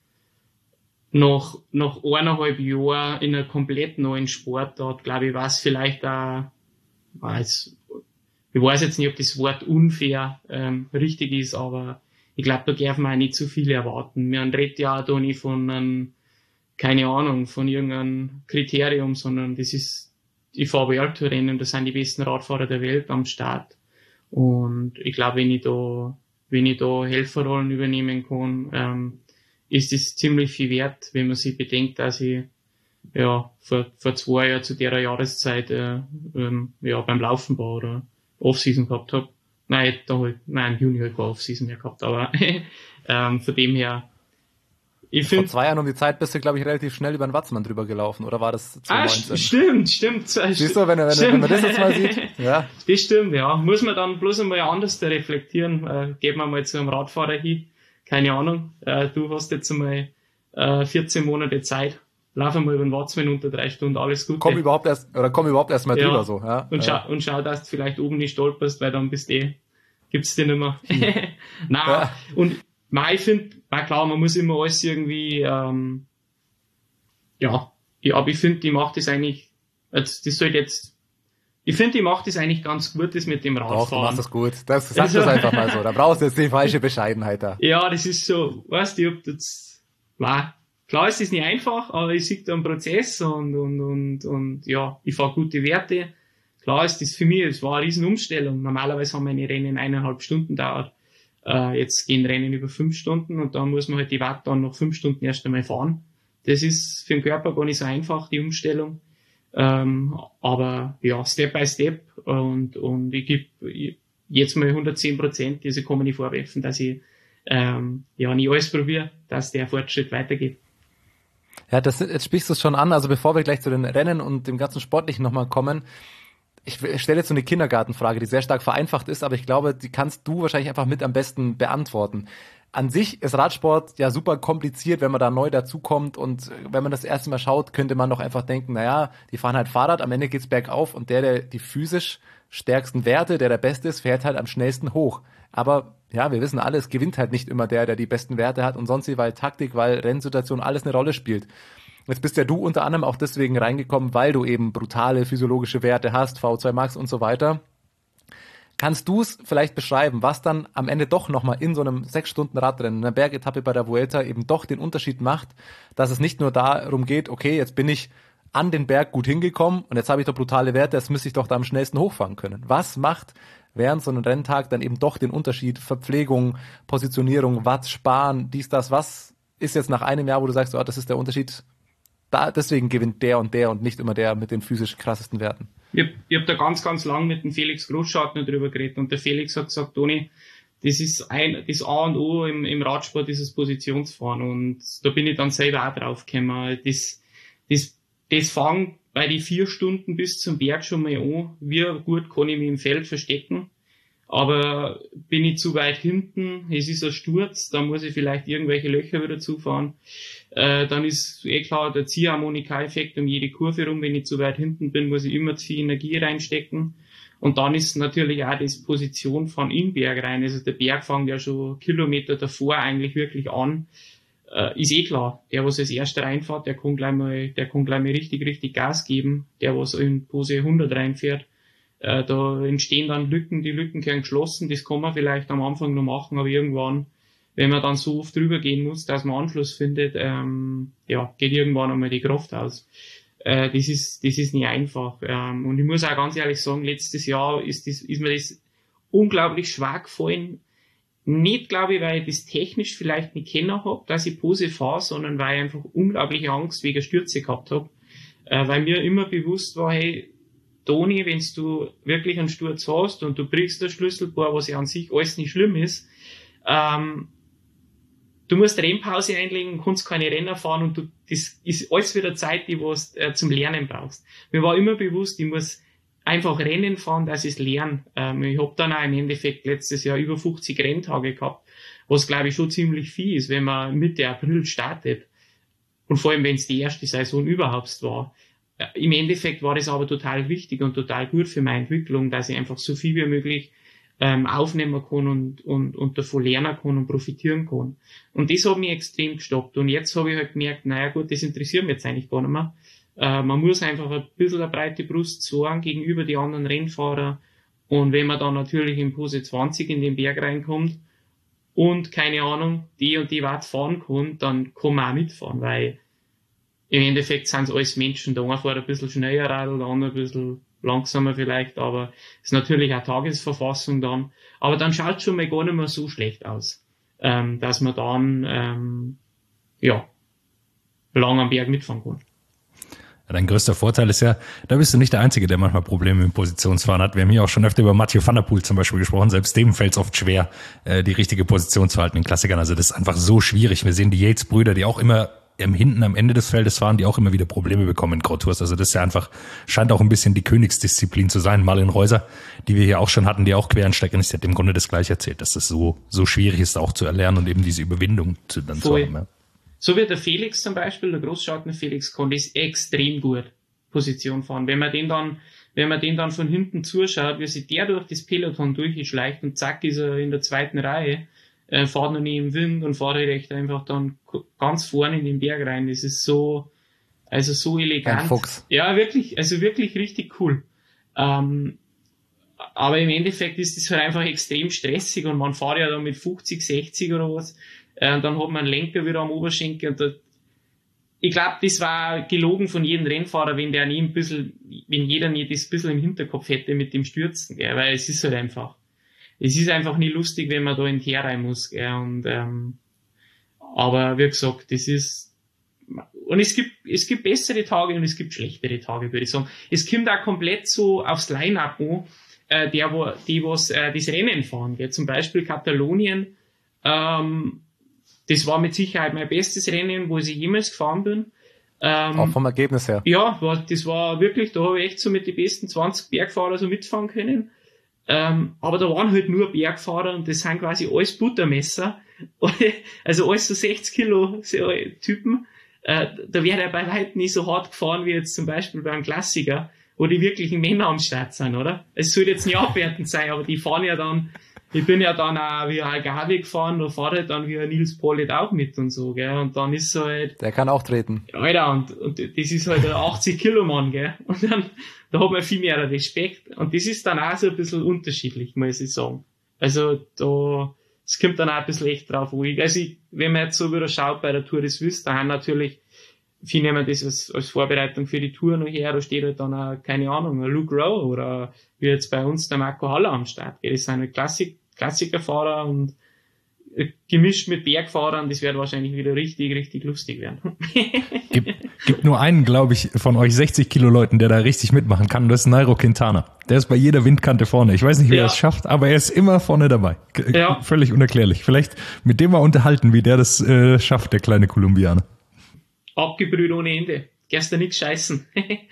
nach, nach eineinhalb Jahren in einer komplett neuen Sportart, glaube ich, was vielleicht auch, weiß, ich weiß jetzt nicht, ob das Wort unfair ähm, richtig ist, aber ich glaube, da darf man auch nicht zu viel erwarten. Man redet ja auch da nicht von einem, keine Ahnung, von irgendeinem Kriterium, sondern das ist, ich fahre Weltrennen, da sind die besten Radfahrer der Welt am Start. Und ich glaube, wenn ich da, wenn ich da Helferrollen übernehmen kann, ähm, ist es ziemlich viel wert, wenn man sich bedenkt, dass ich, ja, vor, vor zwei Jahren zu der Jahreszeit, äh, ähm, ja, beim Laufen war oder Off-Season gehabt habe. Nein, da halt, nein, im Juni halt keine Off-Season mehr gehabt, aber, ähm, von dem her, ich Vor find, zwei Jahren um die Zeit bist du, glaube ich, relativ schnell über den Watzmann drüber gelaufen, oder war das zwanzig neunzehn? Ah, stimmt, stimmt. Siehst du, wenn, wenn, wenn man das jetzt mal sieht? Ja. Das stimmt, ja. Muss man dann bloß einmal anders reflektieren. Äh, geben wir mal zu einem Radfahrer hin. Keine Ahnung. Äh, du hast jetzt einmal äh, vierzehn Monate Zeit. Lauf einmal über den Watzmann unter drei Stunden, alles gut. Komm überhaupt erst, oder komm überhaupt erst mal ja. drüber, so, ja. Und schau, ja. und schau, dass du vielleicht oben nicht stolperst, weil dann bist eh, gibt's dir nicht mehr. Hm. Nein, ja. Und, Man, ich finde, war klar, man muss immer alles irgendwie, ähm, ja, ja, aber ich finde, die macht das eigentlich, das sollte jetzt, ich finde, die macht das eigentlich ganz gut, das mit dem Radfahren. Doch, du machst das gut. Das, sag also, das einfach mal so. Da brauchst du jetzt die falsche Bescheidenheit da. Ja, das ist so, weißt du, ob das, war, klar ist das nicht einfach, aber ich sehe da einen Prozess und, und, und, und, ja, ich fahre gute Werte. Klar ist das für mich, es war eine riesen Umstellung. Normalerweise haben meine Rennen eineinhalb Stunden dauert. Uh, jetzt gehen Rennen über fünf Stunden und da muss man halt die Watt dann noch fünf Stunden erst einmal fahren. Das ist für den Körper gar nicht so einfach, die Umstellung. Ähm, aber ja, Step by Step und, und ich gebe jetzt mal hundertzehn Prozent, also kann man nicht vorwerfen, dass ich ähm, ja nicht alles probiere, dass der Fortschritt weitergeht. Ja, das, jetzt sprichst du es schon an, also bevor wir gleich zu den Rennen und dem ganzen Sportlichen nochmal kommen, ich stelle jetzt so eine Kindergartenfrage, die sehr stark vereinfacht ist, aber ich glaube, die kannst du wahrscheinlich einfach mit am besten beantworten. an sich ist Radsport ja super kompliziert, wenn man da neu dazukommt und wenn man das erste Mal schaut, könnte man doch einfach denken, naja, die fahren halt Fahrrad, am Ende geht's bergauf und der, der die physisch stärksten Werte, der der Beste ist, fährt halt am schnellsten hoch. Aber ja, wir wissen alle, es gewinnt halt nicht immer der, der die besten Werte hat und sonst wie, weil Taktik, weil Rennsituation alles eine Rolle spielt. Jetzt bist ja du unter anderem auch deswegen reingekommen, weil du eben brutale physiologische Werte hast, V zwei Max und so weiter. Kannst du es vielleicht beschreiben, was dann am Ende doch nochmal in so einem sechs Stunden Radrennen, einer Bergetappe bei der Vuelta eben doch den Unterschied macht, dass es nicht nur darum geht, okay, jetzt bin ich an den Berg gut hingekommen und jetzt habe ich doch brutale Werte, jetzt müsste ich doch da am schnellsten hochfahren können. Was macht während so einem Renntag dann eben doch den Unterschied? Verpflegung, Positionierung, Watt sparen, dies, das, was ist jetzt nach einem Jahr, wo du sagst, oh, das ist der Unterschied, da, deswegen gewinnt der und der und nicht immer der mit den physisch krassesten Werten? Ich habe hab da ganz, ganz lang mit dem Felix Großschartner drüber geredet und der Felix hat gesagt, Toni, das ist ein, das A und O im, im Radsport, dieses Positionsfahren und da bin ich dann selber auch drauf gekommen. Das, das, das fängt bei die vier Stunden bis zum Berg schon mal an. Wie gut kann ich mich im Feld verstecken? Aber bin ich zu weit hinten, es ist ein Sturz, dann muss ich vielleicht irgendwelche Löcher wieder zufahren. Äh, dann ist eh klar der Ziehharmonika-Effekt um jede Kurve rum. Wenn ich zu weit hinten bin, muss ich immer zu viel Energie reinstecken. Und dann ist natürlich auch das Position von in den Berg rein. Also der Berg fängt ja schon Kilometer davor eigentlich wirklich an. Äh, ist eh klar, der, was als erster reinfährt, der kann gleich mal, der kann gleich mal richtig, richtig Gas geben. Der, was in Pose hundert reinfährt, Äh, da entstehen dann Lücken, die Lücken können geschlossen, das kann man vielleicht am Anfang noch machen, aber irgendwann, wenn man dann so oft drüber gehen muss, dass man Anschluss findet, ähm, ja, geht irgendwann einmal die Kraft aus. Äh, das ist, das ist nicht einfach. Ähm, und ich muss auch ganz ehrlich sagen, letztes Jahr ist das, ist mir das unglaublich schwer gefallen. Nicht, glaube ich, weil ich das technisch vielleicht nicht kennen habe, dass ich Pose fahre, sondern weil ich einfach unglaubliche Angst wegen Stürze gehabt habe. Äh, weil mir immer bewusst war, hey, Toni, wenn du wirklich einen Sturz hast und du brichst das Schlüsselbein, was ja an sich alles nicht schlimm ist, ähm, du musst Rennpause einlegen, kannst keine Rennen fahren und du, das ist alles wieder Zeit, die du äh, zum Lernen brauchst. Mir war immer bewusst, ich muss einfach Rennen fahren, dass ich es lerne. Ähm, ich habe dann auch im Endeffekt letztes Jahr über fünfzig Renntage gehabt, was glaube ich schon ziemlich viel ist, wenn man Mitte April startet. Und vor allem, wenn es die erste Saison überhaupt war. Im Endeffekt war das aber total wichtig und total gut für meine Entwicklung, dass ich einfach so viel wie möglich ähm, aufnehmen kann und, und, und davon lernen kann und profitieren kann. Und das hat mich extrem gestoppt. Und jetzt habe ich halt gemerkt, naja gut, das interessiert mich jetzt eigentlich gar nicht mehr. Äh, man muss einfach ein bisschen eine breite Brust sorgen gegenüber die anderen Rennfahrer. Und wenn man dann natürlich in Pose zwanzig in den Berg reinkommt und keine Ahnung, die und die Watt fahren kann, dann kann man auch mitfahren, weil im Endeffekt sind es alles Menschen. Der eine fährt ein bisschen schneller Radl, der andere ein bisschen langsamer vielleicht, aber es ist natürlich auch Tagesverfassung dann. Aber dann schaut es schon mal gar nicht mehr so schlecht aus, ähm, dass man dann ähm, ja lang am Berg mitfahren kann. Ja, dein größter Vorteil ist ja, da bist du nicht der Einzige, der manchmal Probleme mit dem Positionsfahren hat. Wir haben hier auch schon öfter über Mathieu van der Poel zum Beispiel gesprochen. Selbst dem fällt es oft schwer, äh, die richtige Position zu halten in Klassikern. Also das ist einfach so schwierig. Wir sehen die Yates-Brüder, die auch immer im hinten am Ende des Feldes fahren, die auch immer wieder Probleme bekommen in Grand Tours. Also das ist ja einfach, scheint auch ein bisschen die Königsdisziplin zu sein. Marlen Reuser, die wir hier auch schon hatten, die auch Quereinsteigerin ist, die hat im Grunde das Gleiche erzählt, dass das so, so schwierig ist auch zu erlernen und eben diese Überwindung zu, dann zu haben. Ja. So wie der Felix zum Beispiel, der Großschartner Felix, kann das extrem gut Position fahren. Wenn man den dann, wenn man den dann von hinten zuschaut, wie sich der durch das Peloton durchschleicht und zack ist er in der zweiten Reihe, Äh, fahrt noch nie im Wind und fahrt halt echt einfach dann ganz vorne in den Berg rein. Das ist so, also so elegant. Ein Fuchs. Ja, wirklich, also wirklich richtig cool. Ähm, aber im Endeffekt ist das halt einfach extrem stressig und man fährt ja dann mit fünfzig, sechzig oder was, äh, und dann hat man einen Lenker wieder am Oberschenkel und da, ich glaube, das war gelogen von jedem Rennfahrer, wenn der nie ein bisschen, wenn jeder nie das ein bisschen im Hinterkopf hätte mit dem Stürzen, gell, weil es ist halt einfach. Es ist einfach nie lustig, wenn man da in den Teer rein muss, gell, und, ähm, aber wie gesagt, das ist, und es gibt, es gibt bessere Tage und es gibt schlechtere Tage, würde ich sagen. Es kommt auch komplett so aufs Line-Up an, äh, der, wo, die, was, äh, das Rennen fahren, gell, zum Beispiel Katalonien, ähm, das war mit Sicherheit mein bestes Rennen, wo ich jemals gefahren bin. Ähm, Auch vom Ergebnis her. Ja, war, das war wirklich, da habe ich echt so mit den besten zwanzig Bergfahrer so mitfahren können. Ähm, aber da waren halt nur Bergfahrer und das sind quasi alles Buttermesser. Also alles so sechzig Kilo so Typen. Äh, da wäre er bei weitem nicht so hart gefahren wie jetzt zum Beispiel beim Klassiker, wo die wirklichen Männer am Start sind, oder? Es soll jetzt nicht abwertend sein, aber die fahren ja dann, ich bin ja dann auch wie ein Algarve gefahren, da fahrt halt dann wie ein Nils Pollitt auch mit und so, gell? Und dann ist so halt... Der kann auch treten. Alter, und, und das ist halt ein achtzig Kilo Mann, gell? Und dann, da hat man viel mehr Respekt. Und das ist dann auch so ein bisschen unterschiedlich, muss ich sagen. Also da, es kommt dann auch ein bisschen echt drauf an. Also ich, wenn man jetzt so wieder schaut bei der Tour des Suisse, da haben natürlich, viele nehmen das als, als Vorbereitung für die Tour noch her, da steht halt dann auch, keine Ahnung, ein Luke Rowe oder wie jetzt bei uns der Marco Haller am Start. Das sind halt Klassik, Klassikerfahrer und gemischt mit Bergfahrern, das wird wahrscheinlich wieder richtig, richtig lustig werden. Gibt, gibt nur einen, glaube ich, von euch sechzig Kilo Leuten, der da richtig mitmachen kann, und das ist Nairo Quintana. Der ist bei jeder Windkante vorne. Ich weiß nicht, wie ja. er es schafft, aber er ist immer vorne dabei. G- ja. Völlig unerklärlich. Vielleicht mit dem mal unterhalten, wie der das äh, schafft, der kleine Kolumbianer. Abgebrüht ohne Ende. Gestern nix scheißen.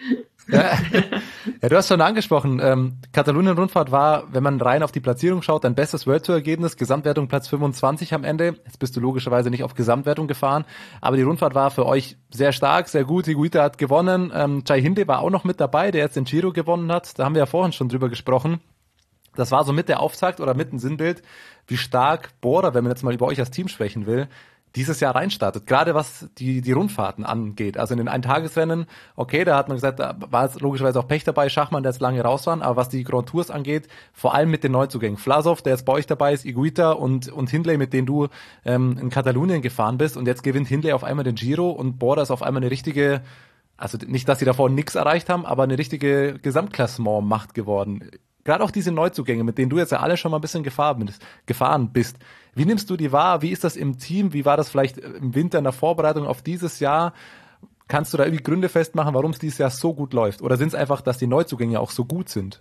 Ja. Ja, du hast schon angesprochen, ähm, Katalonien-Rundfahrt war, wenn man rein auf die Platzierung schaut, dein bestes World Tour-Ergebnis, Gesamtwertung Platz fünfundzwanzig am Ende. Jetzt bist du logischerweise nicht auf Gesamtwertung gefahren, aber die Rundfahrt war für euch sehr stark, sehr gut. Higuita hat gewonnen, ähm, Jai Hindley war auch noch mit dabei, der jetzt den Giro gewonnen hat. Da haben wir ja vorhin schon drüber gesprochen. Das war so mit der Auftakt oder mit dem Sinnbild, wie stark Bora, wenn man jetzt mal über euch als Team sprechen will, dieses Jahr reinstartet, gerade was die die Rundfahrten angeht. Also in den Eintagesrennen, okay, da hat man gesagt, da war jetzt logischerweise auch Pech dabei, Schachmann, der jetzt lange raus war, aber was die Grand Tours angeht, vor allem mit den Neuzugängen, Vlasov, der jetzt bei euch dabei ist, Higuita und und Hindley, mit denen du ähm, in Katalonien gefahren bist, und jetzt gewinnt Hindley auf einmal den Giro und Bora ist auf einmal eine richtige, also nicht, dass sie davor nichts erreicht haben, aber eine richtige Gesamtklassement-Macht geworden. Gerade auch diese Neuzugänge, mit denen du jetzt ja alle schon mal ein bisschen gefahren bist, gefahren bist. Wie nimmst du die wahr? Wie ist das im Team? Wie war das vielleicht im Winter in der Vorbereitung auf dieses Jahr? Kannst du da irgendwie Gründe festmachen, warum es dieses Jahr so gut läuft? Oder sind es einfach, dass die Neuzugänge auch so gut sind?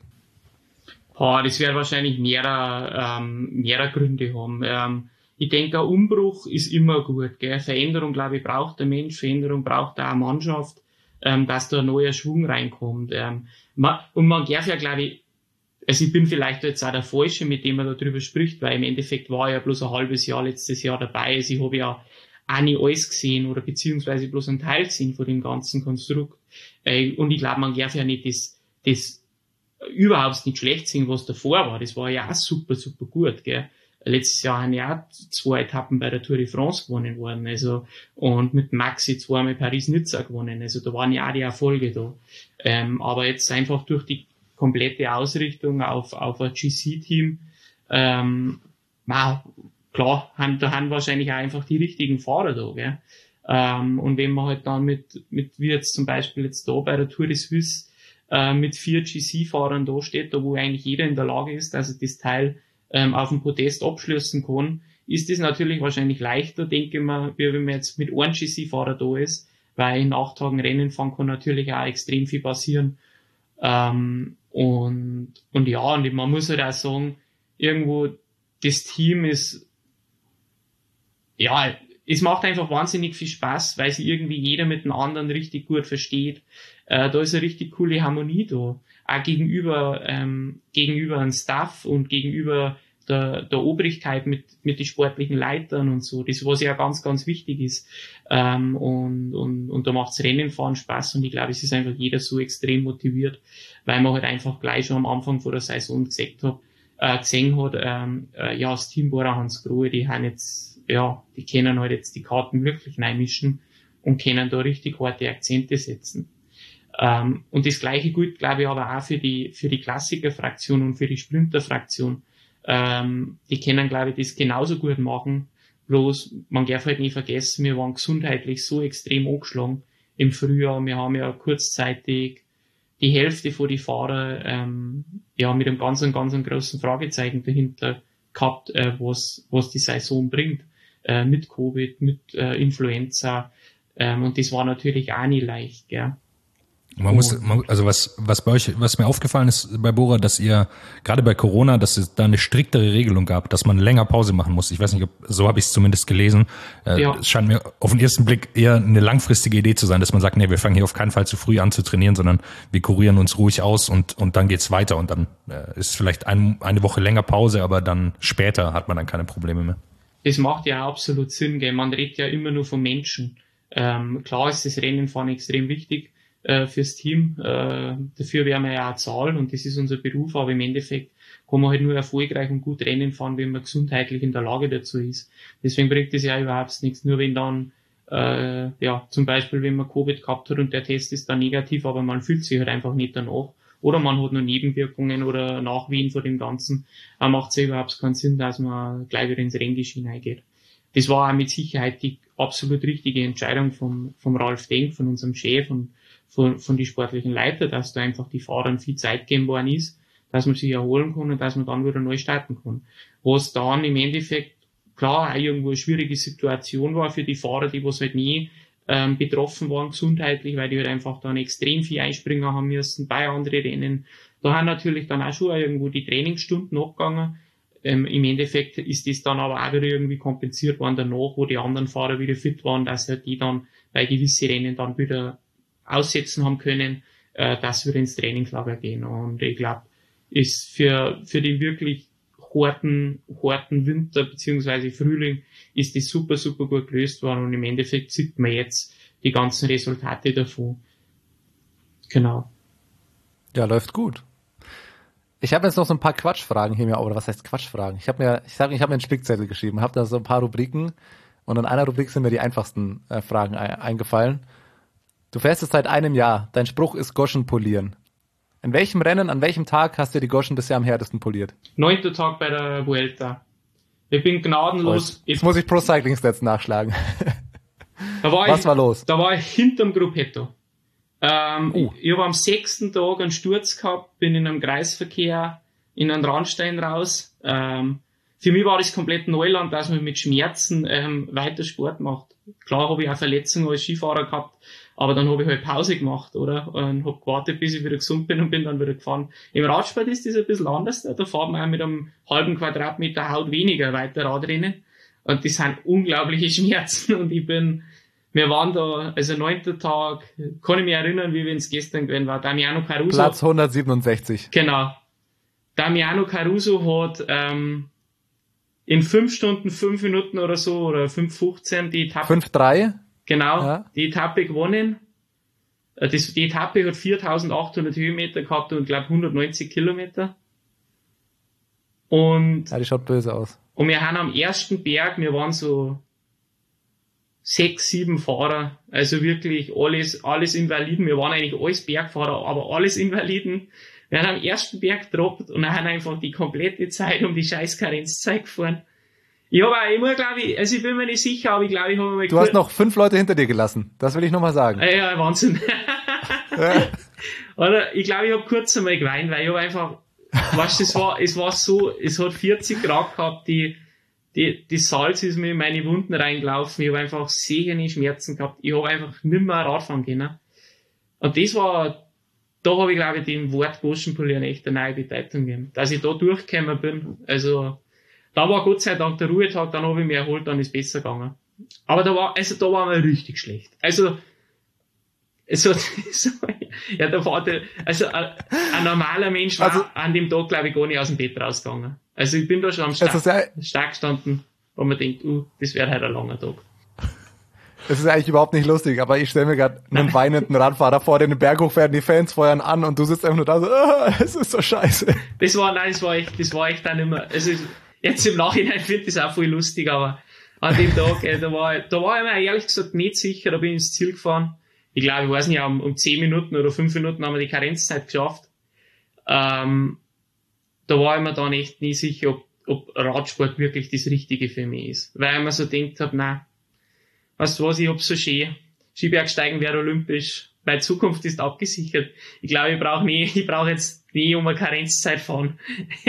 Oh, das wird wahrscheinlich mehrere, ähm, mehrere Gründe haben. Ähm, ich denke, ein Umbruch ist immer gut. Gell? Veränderung, glaube ich, braucht der Mensch, Veränderung braucht auch eine Mannschaft, ähm, dass da ein neuer Schwung reinkommt. Ähm, man, und man darf ja, glaube ich, also ich bin vielleicht jetzt auch der Falsche, mit dem man darüber spricht, weil im Endeffekt war ich ja bloß ein halbes Jahr letztes Jahr dabei. Also ich habe ja auch nicht alles gesehen oder beziehungsweise bloß einen Teil gesehen von dem ganzen Konstrukt. Und ich glaube, man darf ja nicht das, das überhaupt nicht schlecht sehen, was davor war. Das war ja auch super, super gut, gell. Letztes Jahr haben ja auch zwei Etappen bei der Tour de France gewonnen worden, also, und mit Maxi zweimal Paris-Nizza gewonnen. Also da waren ja auch die Erfolge da. Ähm, aber jetzt einfach durch die komplette Ausrichtung auf, auf ein G C-Team. Ähm, wow, klar, haben, da haben wahrscheinlich auch einfach die richtigen Fahrer da, gell? Ähm, und wenn man halt dann mit, mit, wie jetzt zum Beispiel jetzt da bei der Tour de Suisse, äh, mit vier G C-Fahrern da steht, da wo eigentlich jeder in der Lage ist, dass er das Teil, ähm, auf dem Podest abschließen kann, ist das natürlich wahrscheinlich leichter, denke ich mal, wie wenn man jetzt mit einem G C-Fahrer da ist, weil in acht Tagen Rennen fahren kann natürlich auch extrem viel passieren. Ähm, und, und ja, und man muss halt auch sagen, irgendwo, das Team ist, ja, es macht einfach wahnsinnig viel Spaß, weil sich irgendwie jeder mit dem anderen richtig gut versteht. Äh, da ist eine richtig coole Harmonie da. Auch gegenüber, ähm, gegenüber dem Staff und gegenüber der, der Obrigkeit mit, mit den sportlichen Leitern und so. Das, was ja ganz, ganz wichtig ist. Ähm, und, und, und da macht's Rennenfahren Spaß, und ich glaube, es ist einfach jeder so extrem motiviert, weil man halt einfach gleich schon am Anfang von der Saison gesagt hat, äh, gesehen hat, ähm, äh, ja, das Team Bora Hansgrohe, die haben jetzt, ja, die können halt jetzt die Karten wirklich reinmischen und können da richtig harte Akzente setzen. Ähm, und das Gleiche gilt, glaube ich, aber auch für die, für die Klassiker-Fraktion und für die Sprinter-Fraktion. Ähm, die können, glaube ich, das genauso gut machen. Bloß, man darf halt nicht vergessen, wir waren gesundheitlich so extrem angeschlagen im Frühjahr. Wir haben ja kurzzeitig die Hälfte von die Fahrer, ähm, ja, mit einem ganz, ganz großen Fragezeichen dahinter gehabt, äh, was, was die Saison bringt. Äh, mit Covid, mit äh, Influenza. Ähm, und das war natürlich auch nicht leicht, gell. Man muss, man, also was, was bei euch, was mir aufgefallen ist bei Bora, dass ihr, gerade bei Corona, dass es da eine striktere Regelung gab, dass man länger Pause machen muss. Ich weiß nicht, ob, so habe ich es zumindest gelesen. Äh, Ja. Es scheint mir auf den ersten Blick eher eine langfristige Idee zu sein, dass man sagt, nee, wir fangen hier auf keinen Fall zu früh an zu trainieren, sondern wir kurieren uns ruhig aus und, und dann geht's weiter und dann äh, ist vielleicht ein, eine Woche länger Pause, aber dann später hat man dann keine Probleme mehr. Das macht ja absolut Sinn, gell? Man redet ja immer nur von Menschen. Ähm, klar ist das Rennenfahren extrem wichtig äh, fürs Team. Äh, dafür werden wir ja auch zahlen und das ist unser Beruf, aber im Endeffekt kann man halt nur erfolgreich und gut Rennen fahren, wenn man gesundheitlich in der Lage dazu ist. Deswegen bringt das ja überhaupt nichts. Nur wenn dann, äh, ja, zum Beispiel, wenn man Covid gehabt hat und der Test ist dann negativ, aber man fühlt sich halt einfach nicht danach. Oder man hat noch Nebenwirkungen oder Nachwehen von dem Ganzen, dann macht es ja überhaupt keinen Sinn, dass man gleich wieder ins Renngeschehen reingeht. Das war auch mit Sicherheit die absolut richtige Entscheidung vom, vom Ralf Denk, von unserem Chef und von, von die sportlichen Leiter, dass da einfach die Fahrern viel Zeit gegeben worden ist, dass man sich erholen kann und dass man dann wieder neu starten kann. Was dann im Endeffekt, klar, auch irgendwo eine schwierige Situation war für die Fahrer, die was halt nie ähm, betroffen waren gesundheitlich, weil die halt einfach dann extrem viel einspringen haben müssen bei anderen Rennen. Da haben natürlich dann auch schon irgendwo die Trainingsstunden abgegangen. Ähm, Im Endeffekt ist das dann aber auch wieder irgendwie kompensiert worden danach, wo die anderen Fahrer wieder fit waren, dass halt die dann bei gewissen Rennen dann wieder aussetzen haben können, äh, dass wir ins Trainingslager gehen. Und ich glaube, ist für, für den wirklich harten, harten Winter beziehungsweise Frühling ist das super, super gut gelöst worden und im Endeffekt sieht man jetzt die ganzen Resultate davon. Genau. Ja, läuft gut. Ich habe jetzt noch so ein paar Quatschfragen hier mir, oder was heißt Quatschfragen? Ich habe mir, ich sage, ich habe mir einen Spickzettel geschrieben, habe da so ein paar Rubriken und in einer Rubrik sind mir die einfachsten äh, Fragen e- eingefallen. Du fährst jetzt seit einem Jahr. Dein Spruch ist Goschen polieren. In welchem Rennen, an welchem Tag hast du die Goschen bisher am härtesten poliert? Neunter Tag bei der Vuelta. Ich bin gnadenlos. Jetzt muss ich Pro Cycling Stats nachschlagen. Da war Was ich, war los? Da war ich hinterm Gruppetto. Ähm, Oh. Ich, ich habe am sechsten Tag einen Sturz gehabt, bin in einem Kreisverkehr in einen Randstein raus. Ähm, für mich war das komplett Neuland, dass man mit Schmerzen ähm, weiter Sport macht. Klar habe ich auch Verletzungen als Skifahrer gehabt, aber dann habe ich halt Pause gemacht, oder? Und habe gewartet, bis ich wieder gesund bin und bin dann wieder gefahren. Im Radsport ist das ein bisschen anders. Da fährt man auch mit einem halben Quadratmeter Haut weniger weiter Radrennen. Und das sind unglaubliche Schmerzen. Und ich bin, wir waren da, also neunter Tag, kann ich mich erinnern, wie wenn es gestern gewesen war. Damiano Caruso. Platz hundertsiebenundsechzig. Genau. Damiano Caruso hat ähm, in fünf Stunden, fünf Minuten oder so, oder fünf fünfzehn die Etappe. fünf drei. Genau, Ja. die Etappe gewonnen. Äh, Das, die Etappe hat viertausendachthundert Höhenmeter gehabt und, glaube hundertneunzig Kilometer. Und, Ja, die schaut böse aus. und wir haben am ersten Berg, wir waren so sechs, sieben Fahrer, also wirklich alles, alles Invaliden. Wir waren eigentlich alles Bergfahrer, aber alles Invaliden. Wir haben am ersten Berg gedroppt und haben einfach die komplette Zeit um die scheiß Karenzzeit gefahren. Ich habe auch immer, glaube ich, also ich bin mir nicht sicher, aber ich glaube, ich habe mal Du hast noch fünf Leute hinter dir gelassen. Das will ich nochmal sagen. Ja, ja, Wahnsinn. Oder ich glaube, ich habe kurz einmal geweint, weil ich habe einfach, weißt du, es war, es war so, es hat vierzig Grad gehabt, die, die, die Salz ist mir in meine Wunden reingelaufen, ich habe einfach sehende Schmerzen gehabt, ich habe einfach nicht mehr Radfahren können. Und das war, da habe ich, glaube ich, dem Wort Goschenpolieren echt eine neue Bedeutung gegeben. Dass ich da durchgekommen bin, also, da war Gott sei Dank der Ruhetag, dann habe ich mich erholt, dann ist es besser gegangen. Aber da war, also da war mir richtig schlecht. Also, so, so, ja, da war der, also ein, ein normaler Mensch war Also- an dem Tag, glaube ich, gar nicht aus dem Bett rausgegangen. Also ich bin da schon am Es Start, ist, ja, stark gestanden, wo man denkt, uh, das wird halt ein langer Tag. es ist eigentlich überhaupt nicht lustig, aber ich stelle mir gerade einen weinenden Radfahrer vor, der den Berg hochfährt, die Fans feuern an und du sitzt einfach nur da so, ah, es ist so scheiße. Das war, nein, das war echt, das war echt dann immer, also jetzt im Nachhinein finde ich das auch voll lustig, aber an dem Tag, äh, da war, da war ich mir ehrlich gesagt nicht sicher, da bin ich ins Ziel gefahren. Ich glaube, ich weiß nicht, um, um zehn Minuten oder fünf Minuten haben wir die Karenzzeit geschafft. Ähm, da war ich mir dann echt nie sicher, ob, ob Radsport wirklich das Richtige für mich ist. Weil ich mir so gedacht habe, nein, weißt du was, ich hab so schön, Skibergsteigen wäre olympisch, meine Zukunft ist abgesichert. Ich glaube, ich brauche nie, ich brauche jetzt nie um eine Karenzzeit fahren.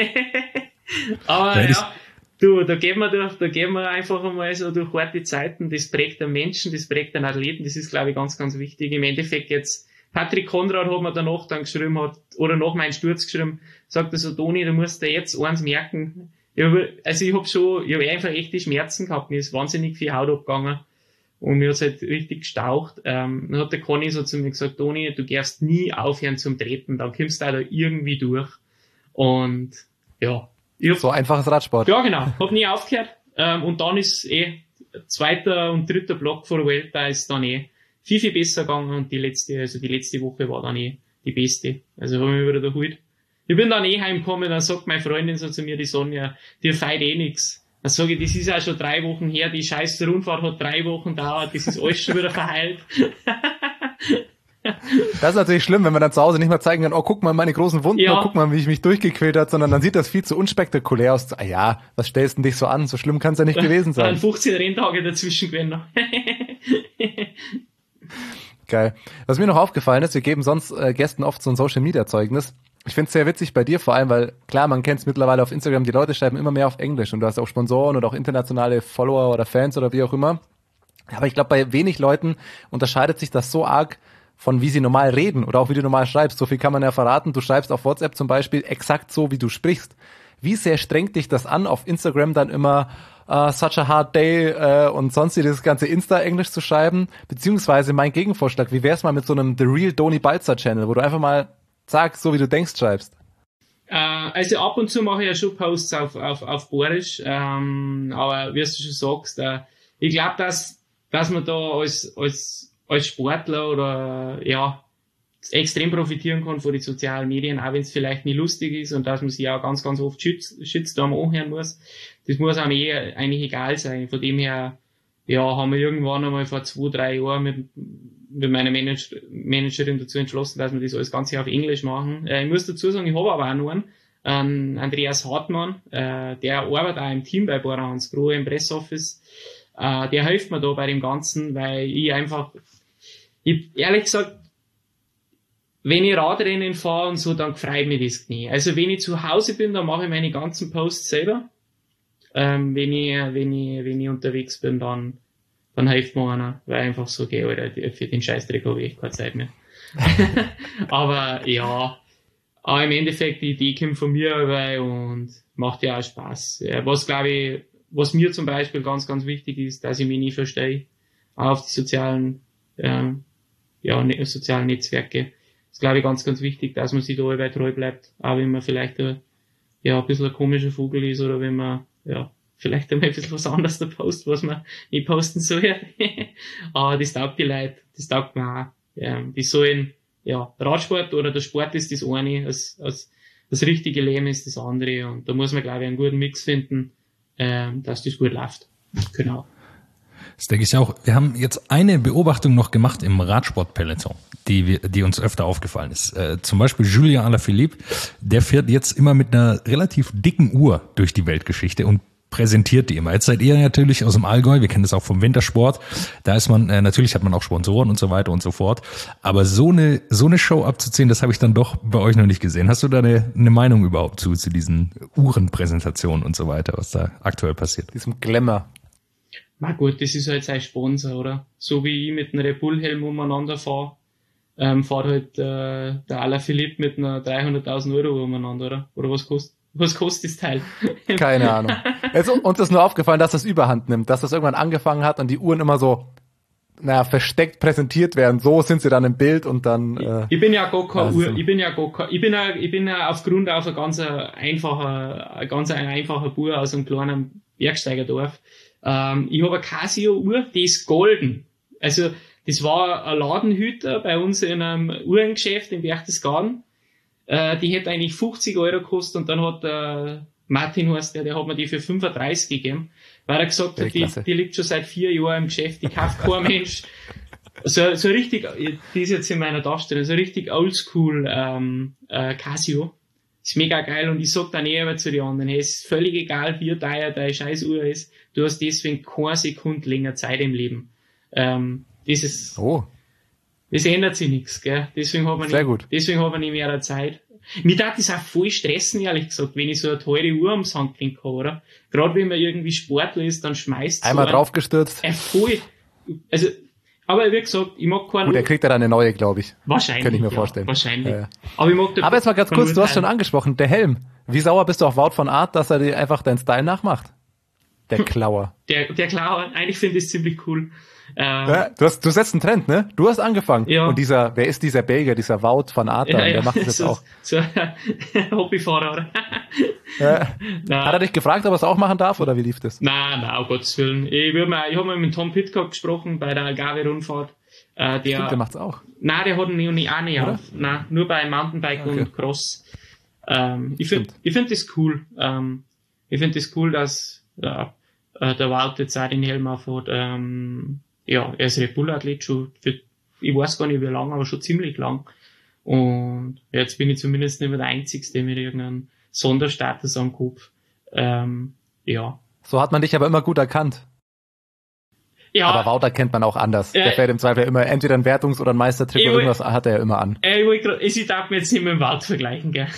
Aber Ja, das- ja, du, da geht man durch, da geht man einfach einmal so durch harte Zeiten, das prägt den Menschen, das prägt den Athleten, das ist, glaube ich, ganz, ganz wichtig. Im Endeffekt jetzt, Patrick Konrad hat mir danach dann geschrieben, hat, oder nach meinem Sturz geschrieben, sagt er so, Toni, du musst dir jetzt eins merken. Ich hab, also ich hab schon, ich hab einfach echte Schmerzen gehabt, mir ist wahnsinnig viel Haut abgegangen und mir hat's halt richtig gestaucht. Ähm, dann hat der Conny so zu mir gesagt, Toni, du darfst nie aufhören zum Treten, dann kommst du da irgendwie durch. Und ja. Ich hab, so einfaches Radsport. Ja, genau. Hab nie aufgehört. Ähm, und dann ist eh zweiter und dritter Block vor der Welt, da ist dann eh viel, viel besser gegangen und die letzte, also die letzte Woche war dann eh die beste. Also habe ich mich wieder erholt. Ich bin dann eh heimgekommen, dann sagt meine Freundin so zu mir, die Sonja, dir feit eh nix. Dann sage ich, das ist auch schon drei Wochen her, die scheiß Rundfahrt hat drei Wochen gedauert, das ist alles schon wieder verheilt. Das ist natürlich schlimm, wenn man dann zu Hause nicht mehr zeigen kann, oh, guck mal meine großen Wunden, ja. oh, guck mal, wie ich mich durchgequält habe, sondern dann sieht das viel zu unspektakulär aus. Ah ja, was stellst du dich so an? So schlimm kann es ja nicht gewesen sein. Dann fünfzehn Renntage dazwischen gewesen noch. Geil. Was mir noch aufgefallen ist, wir geben sonst äh, Gästen oft so ein Social-Media-Zeugnis. Ich finde es sehr witzig bei dir vor allem, weil klar, man kennt es mittlerweile auf Instagram, die Leute schreiben immer mehr auf Englisch und du hast auch Sponsoren oder auch internationale Follower oder Fans oder wie auch immer. Aber ich glaube, bei wenig Leuten unterscheidet sich das so arg von wie sie normal reden oder auch wie du normal schreibst. So viel kann man ja verraten. Du schreibst auf WhatsApp zum Beispiel exakt so, wie du sprichst. Wie sehr strengt dich das an, auf Instagram dann immer uh, such a hard day uh, und sonst das ganze Insta-Englisch zu schreiben? Beziehungsweise mein Gegenvorschlag, wie wär's mal mit so einem The Real Toni Balzer Channel, wo du einfach mal sagst, so wie du denkst, schreibst? Äh, also ab und zu mache ich ja schon Posts auf, auf, auf Borisch, ähm, aber wie du schon sagst, äh, ich glaube, dass, dass man da als, als als Sportler oder ja extrem profitieren kann von den sozialen Medien, auch wenn es vielleicht nicht lustig ist und dass man sich auch ganz, ganz oft schützt, schützt da am anhören muss. Das muss einem eh eigentlich egal sein. Von dem her, ja, haben wir irgendwann einmal vor zwei, drei Jahren mit, mit meiner Manager, Managerin dazu entschlossen, dass wir das alles Ganze auf Englisch machen. Äh, ich muss dazu sagen, ich habe aber auch noch einen, ähm, Andreas Hartmann, äh, der arbeitet auch im Team bei Bora Hansgrohe im Pressoffice. Äh, der hilft mir da bei dem Ganzen, weil ich einfach Ich, ehrlich gesagt, wenn ich Radrennen fahre und so, dann freut mich das nie. Also wenn ich zu Hause bin, dann mache ich meine ganzen Posts selber. Ähm, wenn ich, wenn ich, wenn ich unterwegs bin, dann, dann hilft mir einer, weil ich einfach so, okay, Alter, für den Scheißdreck habe ich keine Zeit mehr. Aber ja, aber im Endeffekt, die Idee kommt von mir dabei und macht ja auch Spaß. Ja, was glaube ich, was mir zum Beispiel ganz, ganz wichtig ist, dass ich mich nie verstehe, auch auf die sozialen, ähm, ja, ne, sozialen Netzwerke. Das ist, glaube ich, ganz, ganz wichtig, dass man sich da allweil treu bleibt. Auch wenn man vielleicht ein, ja, ein bisschen ein komischer Vogel ist oder wenn man, ja, vielleicht einmal ein bisschen was anderes da postet, was man nicht posten soll. Aber das taugt die Leute, das taugt mir auch. Ja, die sollen, ja, Radsport oder der Sport ist das eine, das, das, das richtige Leben ist das andere. Und da muss man, glaube ich, einen guten Mix finden, ähm, dass das gut läuft. Genau. Das denke ich auch. Wir haben jetzt eine Beobachtung noch gemacht im Radsport-Peloton, die, wir, die uns öfter aufgefallen ist. Äh, zum Beispiel Julien Alaphilippe, der fährt jetzt immer mit einer relativ dicken Uhr durch die Weltgeschichte und präsentiert die immer. Jetzt seid ihr natürlich aus dem Allgäu, wir kennen das auch vom Wintersport. Da ist man, äh, natürlich hat man auch Sponsoren und so weiter und so fort. Aber so eine, so eine Show abzuziehen, das habe ich dann doch bei euch noch nicht gesehen. Hast du da eine, eine Meinung überhaupt zu, zu diesen Uhrenpräsentationen und so weiter, was da aktuell passiert? Diesem Glamour. Na gut, das ist halt sein Sponsor, oder? So wie ich mit einem Red Bull Helm umeinander fahre, ähm, fährt halt äh, der Alaphilippe mit einer dreihunderttausend Euro umeinander, oder? Oder was kostet, was kostet das Teil? Keine Ahnung. Also, uns ist nur aufgefallen, dass das Überhand nimmt, dass das irgendwann angefangen hat und die Uhren immer so, naja, versteckt präsentiert werden. So sind sie dann im Bild und dann. Äh, ich bin ja gar keine also Uhr, ich bin ja gar kein, ich bin ja, ich bin ja aufgrund auf ein ganz einfacher, ein ganz ein einfacher Bub aus einem kleinen Bergsteigerdorf. Ähm, ich habe eine Casio-Uhr, die ist golden. Also, das war ein Ladenhüter bei uns in einem Uhrengeschäft in Berchtesgaden. Äh, die hätte eigentlich fünfzig Euro gekostet und dann hat der äh, Martin heißt der, der hat mir die für fünfunddreißig gegeben, weil er gesagt hat, die, die liegt schon seit vier Jahren im Geschäft, die kauft kein Mensch. So, so richtig, die ist jetzt in meiner Darstellung, so richtig oldschool ähm, äh, Casio. Ist mega geil und ich sag dann eh aber zu den anderen, hey, es ist völlig egal, wie teuer deine Scheißuhr ist, du hast deswegen keine Sekunde länger Zeit im Leben. Ähm, das ist, oh. das ändert sich nichts, gell. Deswegen hat man Sehr nicht, gut. deswegen hat man nicht mehr Zeit. Mir darf das auch voll stressen, ehrlich gesagt, wenn ich so eine teure Uhr am Handgelenk habe, oder? Gerade wenn man irgendwie Sportler ist, dann schmeißt Einmal so draufgestürzt. Ein, ein voll, also, Aber wie gesagt, ich mag keinen... Gut, er kriegt ja dann eine neue, glaube ich. Wahrscheinlich, Könnte ich mir ja, vorstellen. Wahrscheinlich. Ja, ja. Aber ich mag den Aber jetzt mal ganz kurz, du hast schon Urteilen. angesprochen, der Helm. Wie sauer bist du auf Wout von Aert, dass er dir einfach deinen Style nachmacht? Der Klauer. Der, der Klauer, eigentlich finde ich es ziemlich cool. Äh, Ja, du, hast, du setzt einen Trend, ne? Du hast angefangen. Ja. Und dieser, wer ist dieser Belgier, dieser Wout von Aert da? ja, Der ja, macht das jetzt so, auch. So ein Hobbyfahrer, oder? Ja. Nein. Hat er dich gefragt, ob er es auch machen darf, oder wie lief das? Nein, nein, um Gottes Willen. Ich, würd mal, ich habe mal mit Tom Pitcock gesprochen bei der Algarve-Rundfahrt. Äh, der, Stimmt, der macht's auch. Nein, der hat ihn nicht, auch nicht Oder? auf. Nein, nur bei Mountainbike Okay. und Cross. Ähm, ich finde Stimmt. ich find das cool. Ähm, ich finde das cool, dass ja, äh, der Wout jetzt auch den Helm aufhat. Ähm, ja, er ist Red Bull-Athlet schon, für, ich weiß gar nicht wie lang, aber schon ziemlich lang. Und jetzt bin ich zumindest nicht mehr der Einzige mit irgendeinem Sonderstatus am Kopf. Ähm, ja. So hat man dich aber immer gut erkannt. Ja, Aber Wout erkennt man auch anders. Ja. Der fährt im Zweifel immer entweder einen Wertungs- oder einen Meistertrip Ich oder will- irgendwas hat er ja immer an. äh, ich, wollte grad- ich darf mir jetzt nicht mit dem Wald vergleichen, gell?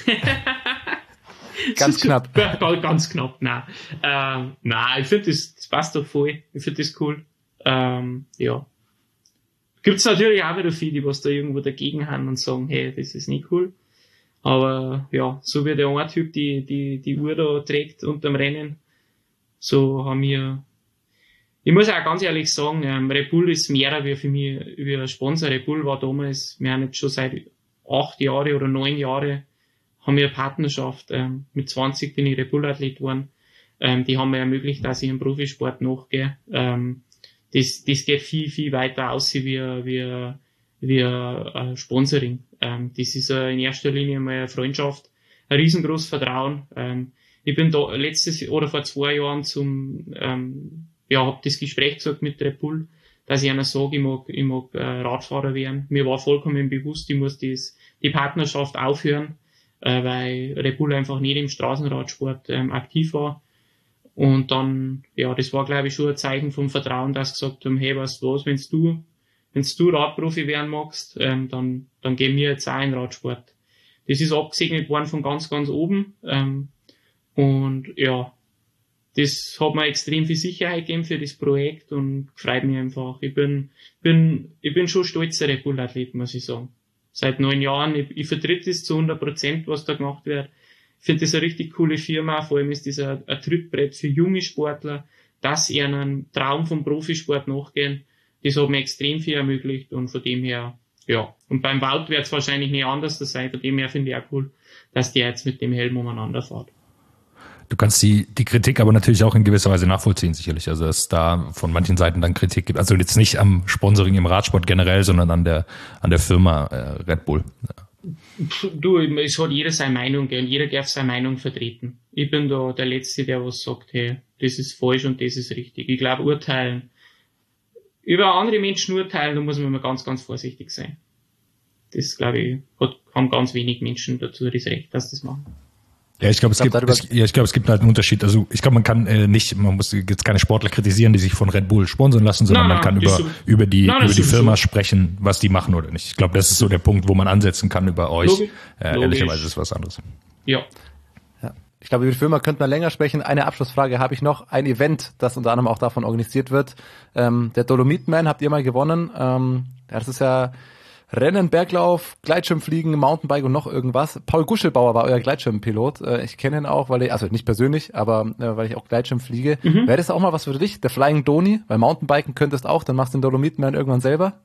Ganz knapp. Ja, ganz knapp, nein. Ähm, nein, ich finde das, das passt doch voll. Ich finde das cool. Ähm, ja. Gibt's natürlich auch wieder viele, die was da irgendwo dagegen haben und sagen, hey, das ist nicht cool. Aber ja, so wie der eine Typ die, die, die Uhr da trägt unterm Rennen, so haben wir, ich muss auch ganz ehrlich sagen, ähm, Red Bull ist mehr wie für mich, wie ein Sponsor. Red Bull war damals, wir haben jetzt schon seit acht Jahre oder neun Jahre haben wir eine Partnerschaft. Ähm, mit zwanzig bin ich Red Bull-Athlet geworden. Ähm, die haben mir ermöglicht, dass ich im Profisport nachgehe. Ähm, das, das geht viel, viel weiter aus wie, wie, wie äh, Sponsoring. Ähm, das ist äh, in erster Linie mal eine Freundschaft, ein riesengroßes Vertrauen. Ähm, ich bin da letztes oder vor zwei Jahren zum, ähm, ja, hab das Gespräch gesagt mit Red Bull, dass ich einer sage, ich mag, ich mag äh, Radfahrer werden. Mir war vollkommen bewusst, ich muss das, die Partnerschaft aufhören, äh, weil Red Bull einfach nicht im Straßenradsport ähm, aktiv war. Und dann, ja, das war, glaube ich, schon ein Zeichen vom Vertrauen, dass sie gesagt haben, hey, weißt du was, wenn du, wenn du Radprofi werden magst, ähm, dann, dann gehen wir jetzt auch in den Radsport. Das ist abgesegnet worden von ganz, ganz oben. Ähm, und ja, das hat mir extrem viel Sicherheit gegeben für das Projekt und freut mich einfach. Ich bin, bin, ich bin schon stolzer Red Bull-Athlet, muss ich sagen. Seit neun Jahren, ich, ich vertritt das zu hundert Prozent, was da gemacht wird. Ich finde das eine richtig coole Firma, vor allem ist das ein, ein Trittbrett für junge Sportler, dass sie einen Traum vom Profisport nachgehen. Das hat mir extrem viel ermöglicht und von dem her, ja. Und beim Wout wird es wahrscheinlich nicht anders sein, von dem her finde ich auch cool, dass der jetzt mit dem Helm umeinander fährt. Du kannst die, die Kritik aber natürlich auch in gewisser Weise nachvollziehen, sicherlich. Also, dass es da von manchen Seiten dann Kritik gibt. Also jetzt nicht am Sponsoring im Radsport generell, sondern an der, an der Firma äh, Red Bull. Ja. Du, es hat jeder seine Meinung, gell? Jeder darf seine Meinung vertreten. Ich bin da der Letzte, der was sagt, hey, das ist falsch und das ist richtig. Ich glaube, urteilen, über andere Menschen urteilen, da muss man immer ganz, ganz vorsichtig sein. Das, glaube ich, hat, haben ganz wenig Menschen dazu das Recht, dass das machen. Ja, ich glaube, es Ich glaub, gibt, es, ja, ich glaube, es gibt halt einen Unterschied. Also, ich glaube, man kann äh, nicht, man muss jetzt keine Sportler kritisieren, die sich von Red Bull sponsern lassen, sondern Nein, man kann nein, über, das ist so- über die, Nein, das über die ist Firma so. sprechen, was die machen oder nicht. Ich glaube, das ist so der Punkt, wo man ansetzen kann über euch. Logisch. Äh, Logisch. ehrlicherweise ist was anderes. Ja. Ja. Ich glaube, über die Firma könnte man länger sprechen. Eine Abschlussfrage habe ich noch. Ein Event, das unter anderem auch davon organisiert wird. Ähm, der Dolomiten-Man habt ihr mal gewonnen. Ähm, ja, das ist ja Rennen, Berglauf, Gleitschirmfliegen, Mountainbike und noch irgendwas. Paul Guschelbauer war euer Gleitschirmpilot. Äh, ich kenne ihn auch, weil ich, also nicht persönlich, aber äh, weil ich auch Gleitschirm fliege. Mhm. Wäre das auch mal was für dich? Der Flying Doni? Weil Mountainbiken könntest auch, dann machst du den Dolomiten-Man irgendwann selber.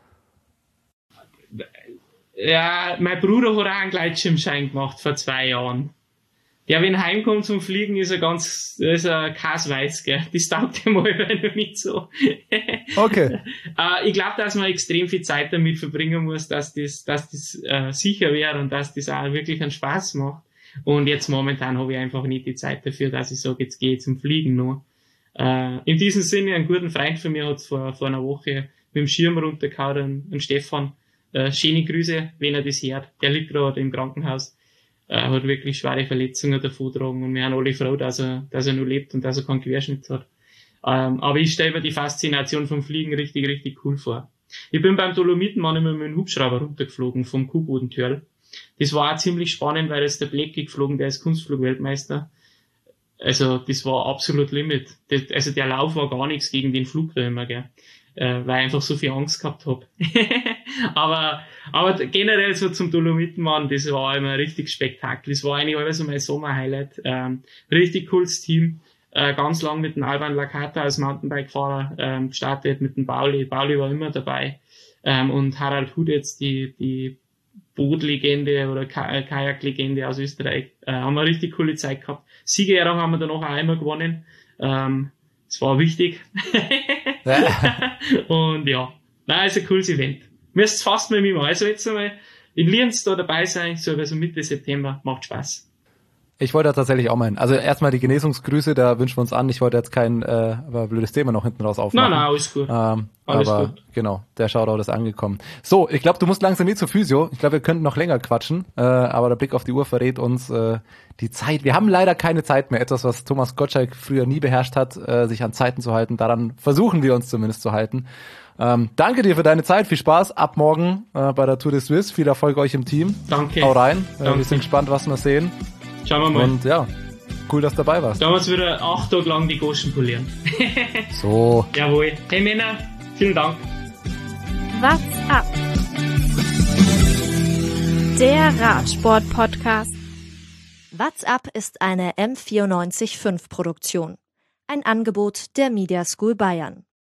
Ja, mein Bruder hat auch einen Gleitschirmschein gemacht vor zwei Jahren. Der, wenn er heimkommt zum Fliegen, ist er ganz, ist er Kasweiß, gell. Das taugt ihm aber noch nicht so. Okay. äh, ich glaube, dass man extrem viel Zeit damit verbringen muss, dass das, dass das äh, sicher wäre und dass das auch wirklich einen Spaß macht. Und jetzt momentan habe ich einfach nicht die Zeit dafür, dass ich sage, jetzt gehe ich zum Fliegen noch. Äh, in diesem Sinne, einen guten Freund von mir hat vor, vor einer Woche mit dem Schirm runtergehauen, einen, einen Stefan. Äh, schöne Grüße, wenn er das hört. Der liegt gerade im Krankenhaus. Er hat wirklich schwere Verletzungen davongetragen und wir haben alle froh, dass er, dass er noch lebt und dass er keinen Querschnitt hat. Ähm, aber ich stelle mir die Faszination vom Fliegen richtig, richtig cool vor. Ich bin beim Dolomiten manchmal mit dem Hubschrauber runtergeflogen vom Kuhbodentörl. Das war auch ziemlich spannend, weil das der Blecki geflogen, der ist Kunstflugweltmeister. Also das war absolut Limit. Das, also der Lauf war gar nichts gegen den Flug da immer, gell. äh, weil ich einfach so viel Angst gehabt habe. aber, aber generell so zum Dolomitenmann, das war immer ein richtig Spektakel. Das war eigentlich alles so mein Sommer-Highlight. Ähm, richtig cooles Team. Äh, ganz lang mit dem Alban Lakata als Mountainbike-Fahrer ähm, gestartet, mit dem Pauli. Pauli war immer dabei. Ähm, und Harald Hudetz, die, die Bootlegende oder Kajak-Legende aus Österreich. Äh, haben wir eine richtig coole Zeit gehabt. Siegerehrung haben wir dann noch einmal gewonnen. Ähm, das war wichtig. Und ja, nein, ist ein cooles Event. Müsst fast mal mitmachen. Also jetzt einmal in Lienz da dabei sein, so also Mitte September, macht Spaß. Ich wollte da tatsächlich auch meinen. Also erstmal die Genesungsgrüße, da wünschen wir uns an. Ich wollte jetzt kein äh, aber blödes Thema noch hinten raus aufmachen. Nein, nein, alles gut. Ähm, alles aber gut. Genau, der Shoutout ist angekommen. So, ich glaube, du musst langsam eh zur Physio. Ich glaube, wir könnten noch länger quatschen, äh, aber der Blick auf die Uhr verrät uns äh, die Zeit. Wir haben leider keine Zeit mehr. Etwas, was Thomas Gottschalk früher nie beherrscht hat, äh, sich an Zeiten zu halten. Daran versuchen wir uns zumindest zu halten. Ähm, danke dir für deine Zeit. Viel Spaß. Ab morgen äh, bei der Tour de Suisse. Viel Erfolg euch im Team. Danke. Hau rein. Äh, Danke. wir sind gespannt, was wir sehen. Schauen wir mal. Und ja, cool, dass du dabei warst. Da müssen wir wieder acht Tage lang die Goschen polieren. So. Jawohl. Hey Männer, vielen Dank. What's up? Der Radsport-Podcast. What's up ist eine M vierundneunzig Komma fünf Produktion. Ein Angebot der Media School Bayern.